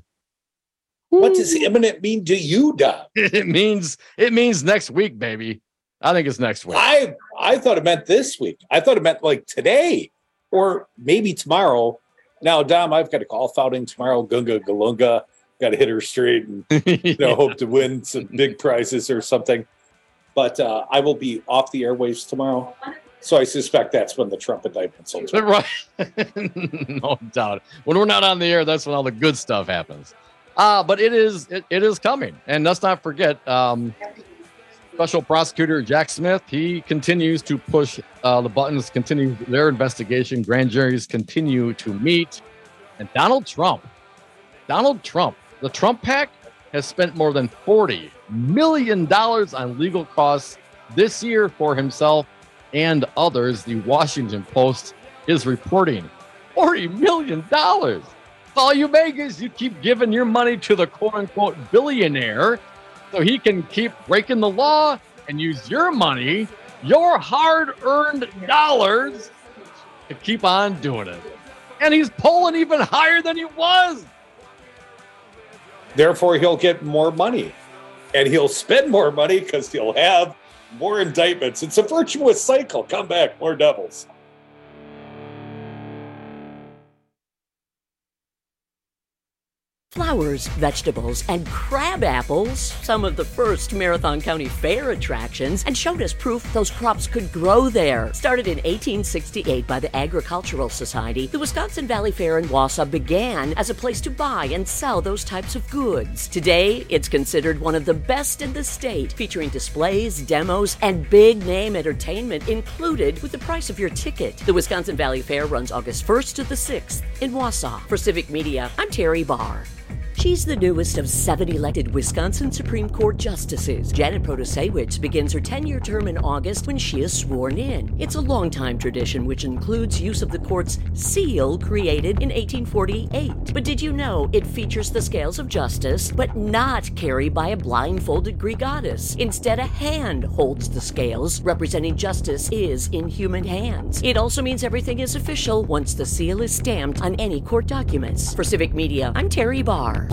What does imminent mean to you, Doug? It means next week, baby. I think it's next week. I thought it meant this week. I thought it meant like today or maybe tomorrow. Now, Dom, I've got a golf outing tomorrow. Gunga Galunga. Got to hit her straight and hope to win some big prizes or something. But I will be off the airwaves tomorrow. So I suspect that's when the Trump indictments will turn. Right. No doubt. When we're not on the air, that's when all the good stuff happens. But it is coming. And let's not forget, Special Prosecutor Jack Smith, he continues to push the buttons, continue their investigation. Grand juries continue to meet. And Donald Trump, the Trump PAC has spent more than $40 million on legal costs this year for himself and others. The Washington Post is reporting $40 million. All you make is you keep giving your money to the quote-unquote billionaire so he can keep breaking the law and use your money, your hard-earned dollars, to keep on doing it. And he's polling even higher than he was. Therefore, he'll get more money. And he'll spend more money because he'll have more indictments. It's a virtuous cycle. Come back, more Devils. Flowers, vegetables, and crab apples, some of the first Marathon County Fair attractions, and showed us proof those crops could grow there. Started in 1868 by the Agricultural Society, the Wisconsin Valley Fair in Wausau began as a place to buy and sell those types of goods. Today, it's considered one of the best in the state, featuring displays, demos, and big-name entertainment included with the price of your ticket. The Wisconsin Valley Fair runs August 1st to the 6th in Wausau. For Civic Media, I'm Terry Barr. She's the newest of 7 elected Wisconsin Supreme Court justices. Janet Protasiewicz begins her 10-year term in August when she is sworn in. It's a long-time tradition which includes use of the court's seal created in 1848. But did you know it features the scales of justice, but not carried by a blindfolded Greek goddess? Instead, a hand holds the scales, representing justice is in human hands. It also means everything is official once the seal is stamped on any court documents. For Civic Media, I'm Terry Barr.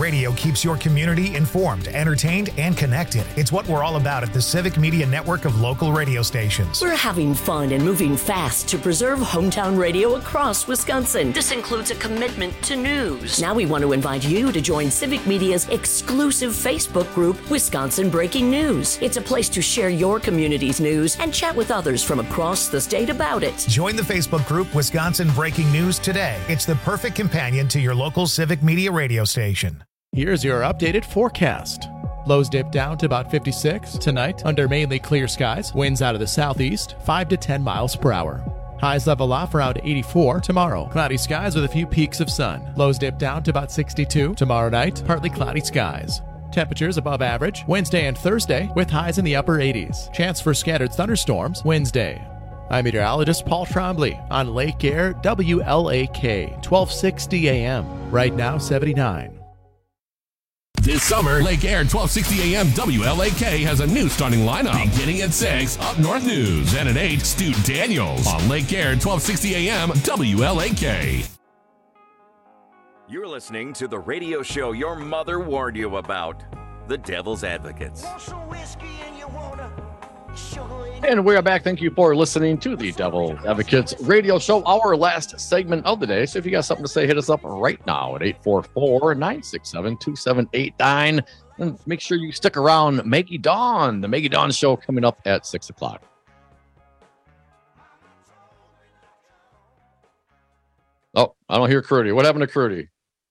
Radio keeps your community informed, entertained, and connected. It's what we're all about at the Civic Media Network of local radio stations. We're having fun and moving fast to preserve hometown radio across Wisconsin. This includes a commitment to news. Now we want to invite you to join Civic Media's exclusive Facebook group, Wisconsin Breaking News. It's a place to share your community's news and chat with others from across the state about it. Join the Facebook group Wisconsin Breaking News today. It's the perfect companion to your local Civic Media radio station. Here's your updated forecast. Lows dip down to about 56 tonight under mainly clear skies. Winds out of the southeast, 5 to 10 miles per hour. Highs level off around 84 tomorrow. Cloudy skies with a few peaks of sun. Lows dip down to about 62 tomorrow night. Partly cloudy skies. Temperatures above average Wednesday and Thursday with highs in the upper 80s. Chance for scattered thunderstorms Wednesday. I'm meteorologist Paul Trombley on Lake Air WLAK 1260 AM. Right now 79. This summer, Lake Air 1260 AM WLAK has a new starting lineup. Beginning at 6, Up North News, and at 8, Stu Daniels on Lake Air 1260 AM WLAK. You're listening to the radio show your mother warned you about, The Devil's Advocates. And we are back. Thank you for listening to the Devil Advocates radio show, our last segment of the day. So if you got something to say, hit us up right now at 844-967-2789. And make sure you stick around. Maggie Dawn, the Maggie Dawn show coming up at 6 o'clock. Oh, I don't hear Crudy. What happened to Crudy?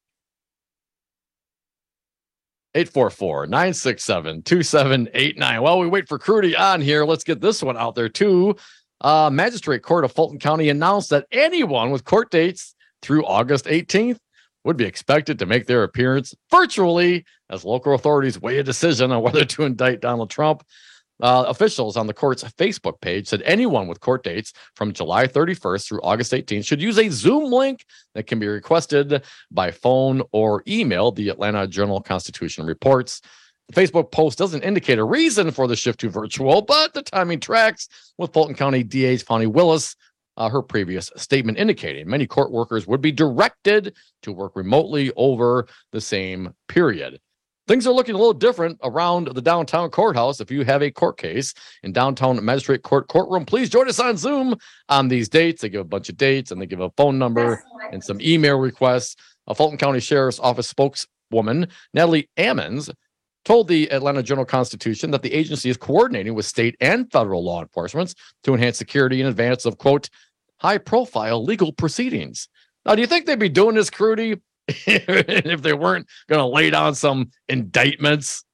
844-967-2789. Well, we wait for Crudy on here. Let's get this one out there, too. Magistrate Court of Fulton County announced that anyone with court dates through August 18th would be expected to make their appearance virtually as local authorities weigh a decision on whether to indict Donald Trump. Officials on the court's Facebook page said anyone with court dates from July 31st through August 18th should use a Zoom link that can be requested by phone or email, the Atlanta Journal-Constitution reports. The Facebook post doesn't indicate a reason for the shift to virtual, but the timing tracks with Fulton County DA Fani Willis, her previous statement indicating many court workers would be directed to work remotely over the same period. Things are looking a little different around the downtown courthouse. If you have a court case in downtown magistrate court courtroom, please join us on Zoom on these dates. They give a bunch of dates and they give a phone number and some email requests. A Fulton County Sheriff's Office spokeswoman, Natalie Ammons, told the Atlanta Journal-Constitution that the agency is coordinating with state and federal law enforcement to enhance security in advance of, quote, high-profile legal proceedings. Now, do you think they'd be doing this, Crudy, if they weren't going to lay down some indictments?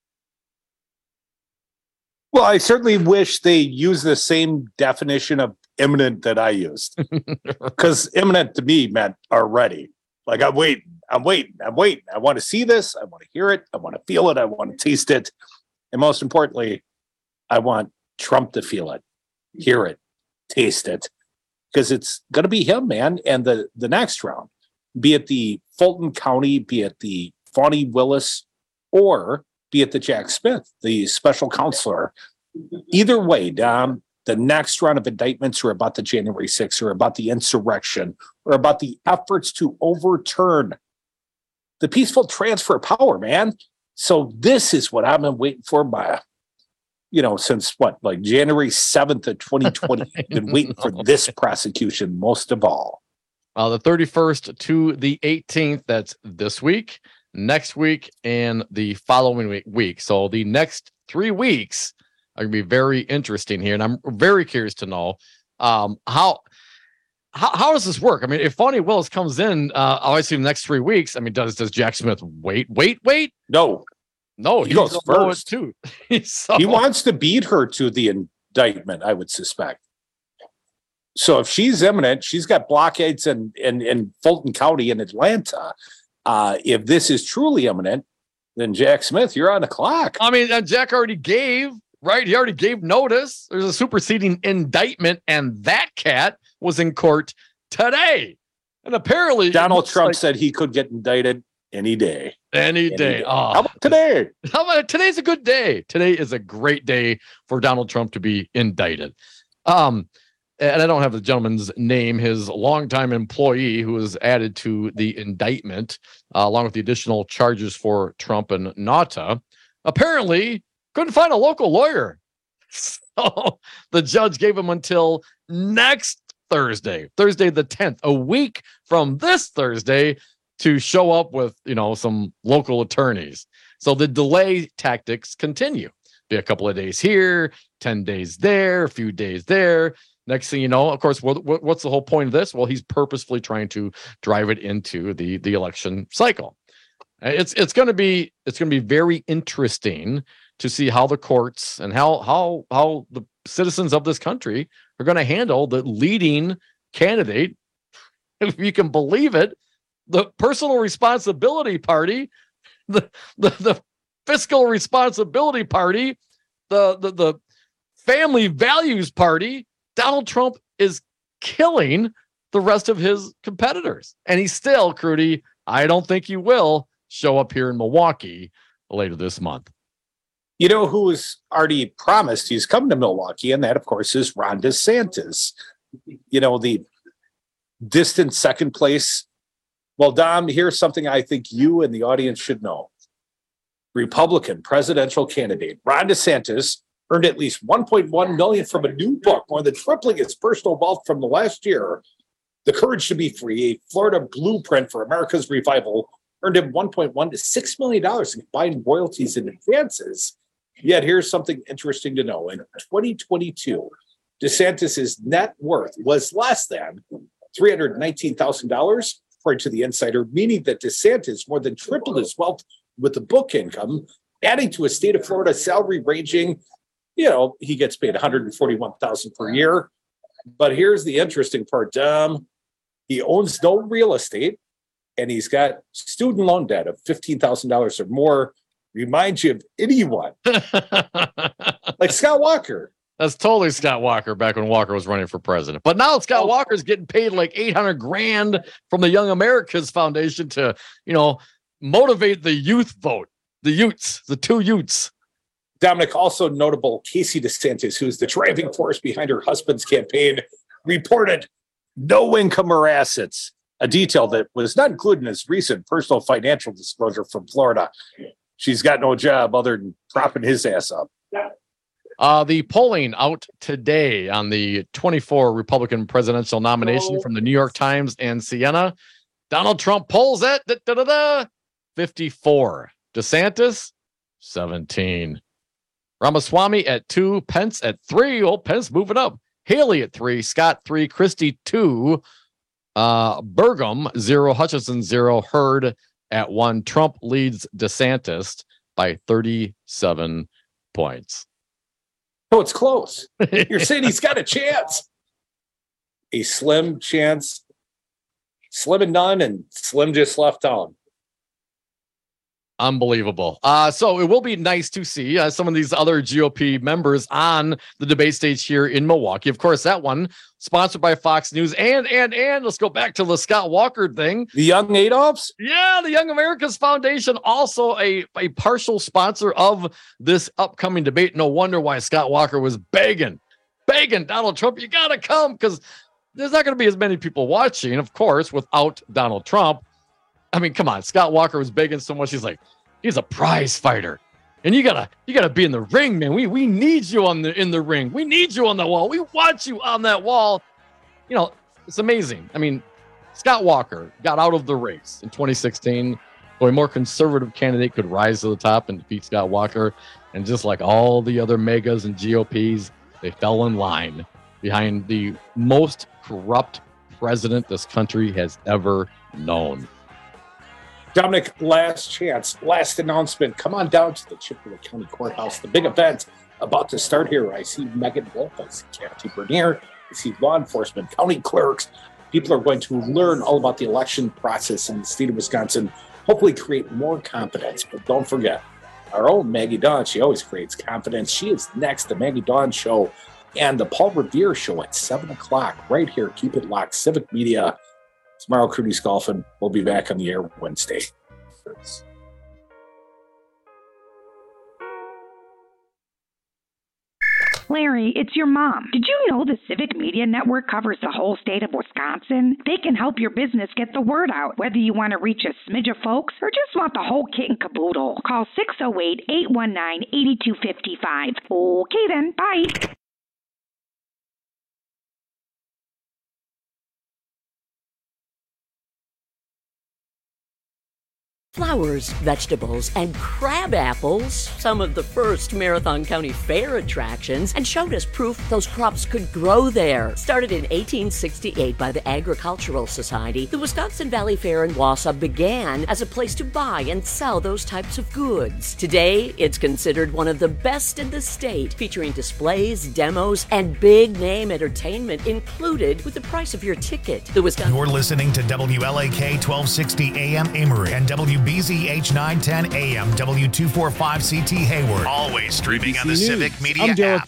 Well, I certainly wish they use the same definition of imminent that I used, because imminent to me meant already. Like, I'm waiting. I want to see this. I want to hear it. I want to feel it. I want to taste it. And most importantly, I want Trump to feel it, hear it, taste it, because it's going to be him, man. And the next round, be it the Fulton County, be it the Fani Willis, or be it the Jack Smith, the special counselor. Either way, Dom, the next round of indictments are about the January 6th, or about the insurrection, or about the efforts to overturn the peaceful transfer of power, man. So this is what I've been waiting for since like January 7th of 2020. I've been waiting for this prosecution most of all. The 31st to the 18th, that's this week, next week, and the following week. So the next 3 weeks are going to be very interesting here. And I'm very curious to know how does this work? I mean, if Fani Willis comes in, obviously the next 3 weeks, I mean, does Jack Smith wait? No, he goes first too. He wants to beat her to the indictment, I would suspect. So if she's imminent, she's got blockades in Fulton County and Atlanta. If this is truly imminent, then Jack Smith, you're on the clock. I mean, Jack already gave, right? He already gave notice. There's a superseding indictment, and that cat was in court today. And apparently Donald Trump said he could get indicted any day. Any day. Oh, how about today? Today's a good day. Today is a great day for Donald Trump to be indicted. and I don't have the gentleman's name, his longtime employee who was added to the indictment, along with the additional charges for Trump and Nauta, apparently couldn't find a local lawyer. So the judge gave him until next Thursday the 10th, a week from this Thursday, to show up with, some local attorneys. So the delay tactics continue. Be a couple of days here, 10 days there, a few days there. Next thing you know, of course, what's the whole point of this? Well, he's purposefully trying to drive it into the election cycle. It's going to be very interesting to see how the courts and how the citizens of this country are going to handle the leading candidate, if you can believe it, the personal responsibility party, the fiscal responsibility party, the family values party. Donald Trump is killing the rest of his competitors. And he's still, Crudy, I don't think he will show up here in Milwaukee later this month. You know who has already promised he's coming to Milwaukee, and that, of course, is Ron DeSantis. The distant second place. Well, Dom, here's something I think you and the audience should know. Republican presidential candidate Ron DeSantis earned at least $1.1 million from a new book, more than tripling his personal wealth from the last year. The Courage to Be Free, a Florida blueprint for America's revival, earned him $1.1 to $6 million in combined royalties and advances. Yet here's something interesting to know. In 2022, DeSantis' net worth was less than $319,000, according to the Insider, meaning that DeSantis more than tripled his wealth with the book income, adding to a state of Florida salary ranging, he gets paid $141,000 per year. But here's the interesting part, Dom. He owns no real estate, and he's got student loan debt of $15,000 or more. Reminds you of anyone like Scott Walker. That's totally Scott Walker back when Walker was running for president. But now Scott Walker's getting paid like $800,000 from the Young Americans Foundation to, motivate the youth vote, the two youths. Dominic, also notable, Casey DeSantis, who's the driving force behind her husband's campaign, reported no income or assets, a detail that was not included in his recent personal financial disclosure from Florida. She's got no job other than propping his ass up. The polling out today on the 24 Republican presidential nomination from the New York Times and Siena. Donald Trump polls at 54. DeSantis, 17. Ramaswamy at 2. Pence at 3. Oh, Pence moving up. Haley at 3. Scott 3. Christie 2. Burgum 0. Hutchinson 0. Hurd at 1. Trump leads DeSantis by 37 points. Oh, it's close. You're saying he's got a chance. A slim chance. Slim and none, and Slim just left town. Unbelievable. So it will be nice to see some of these other GOP members on the debate stage here in Milwaukee. Of course, that one sponsored by Fox News. And let's go back to the Scott Walker thing. The Young Adolphs? Yeah, the Young Americans Foundation, also a partial sponsor of this upcoming debate. No wonder why Scott Walker was begging Donald Trump, you got to come, because there's not going to be as many people watching, of course, without Donald Trump. I mean, come on. Scott Walker was begging so much. He's like, he's a prize fighter. And you gotta be in the ring, man. We need you in the ring. We need you on the wall. We want you on that wall. It's amazing. I mean, Scott Walker got out of the race in 2016. So a more conservative candidate could rise to the top and defeat Scott Walker. And just like all the other megas and GOPs, they fell in line behind the most corrupt president this country has ever known. Dominic, last chance, last announcement. Come on down to the Chippewa County Courthouse. The big event about to start here. I see Megan Wolf, I see Kathy Bernier, I see law enforcement, county clerks. People are going to learn all about the election process in the state of Wisconsin, hopefully create more confidence. But don't forget, our own Maggie Dawn, she always creates confidence. She is next, the Maggie Dawn Show and the Paul Revere Show at 7 o'clock right here. Keep it locked. Civic Media. Tomorrow, Crudy's golfing. We'll be back on the air Wednesday. Larry, it's your mom. Did you know the Civic Media Network covers the whole state of Wisconsin? They can help your business get the word out, whether you want to reach a smidge of folks or just want the whole kit and caboodle. Call 608-819-8255. Okay then, bye. Flowers, vegetables, and crab apples, some of the first Marathon County Fair attractions, and showed us proof those crops could grow there. Started in 1868 by the Agricultural Society, the Wisconsin Valley Fair in Wausau began as a place to buy and sell those types of goods. Today, it's considered one of the best in the state, featuring displays, demos, and big-name entertainment included with the price of your ticket. The Wisconsin. You're listening to WLAK 1260 AM Amory and WBZH 910 AM W245CT Hayward. Always streaming on the Civic Media I'm Derek app.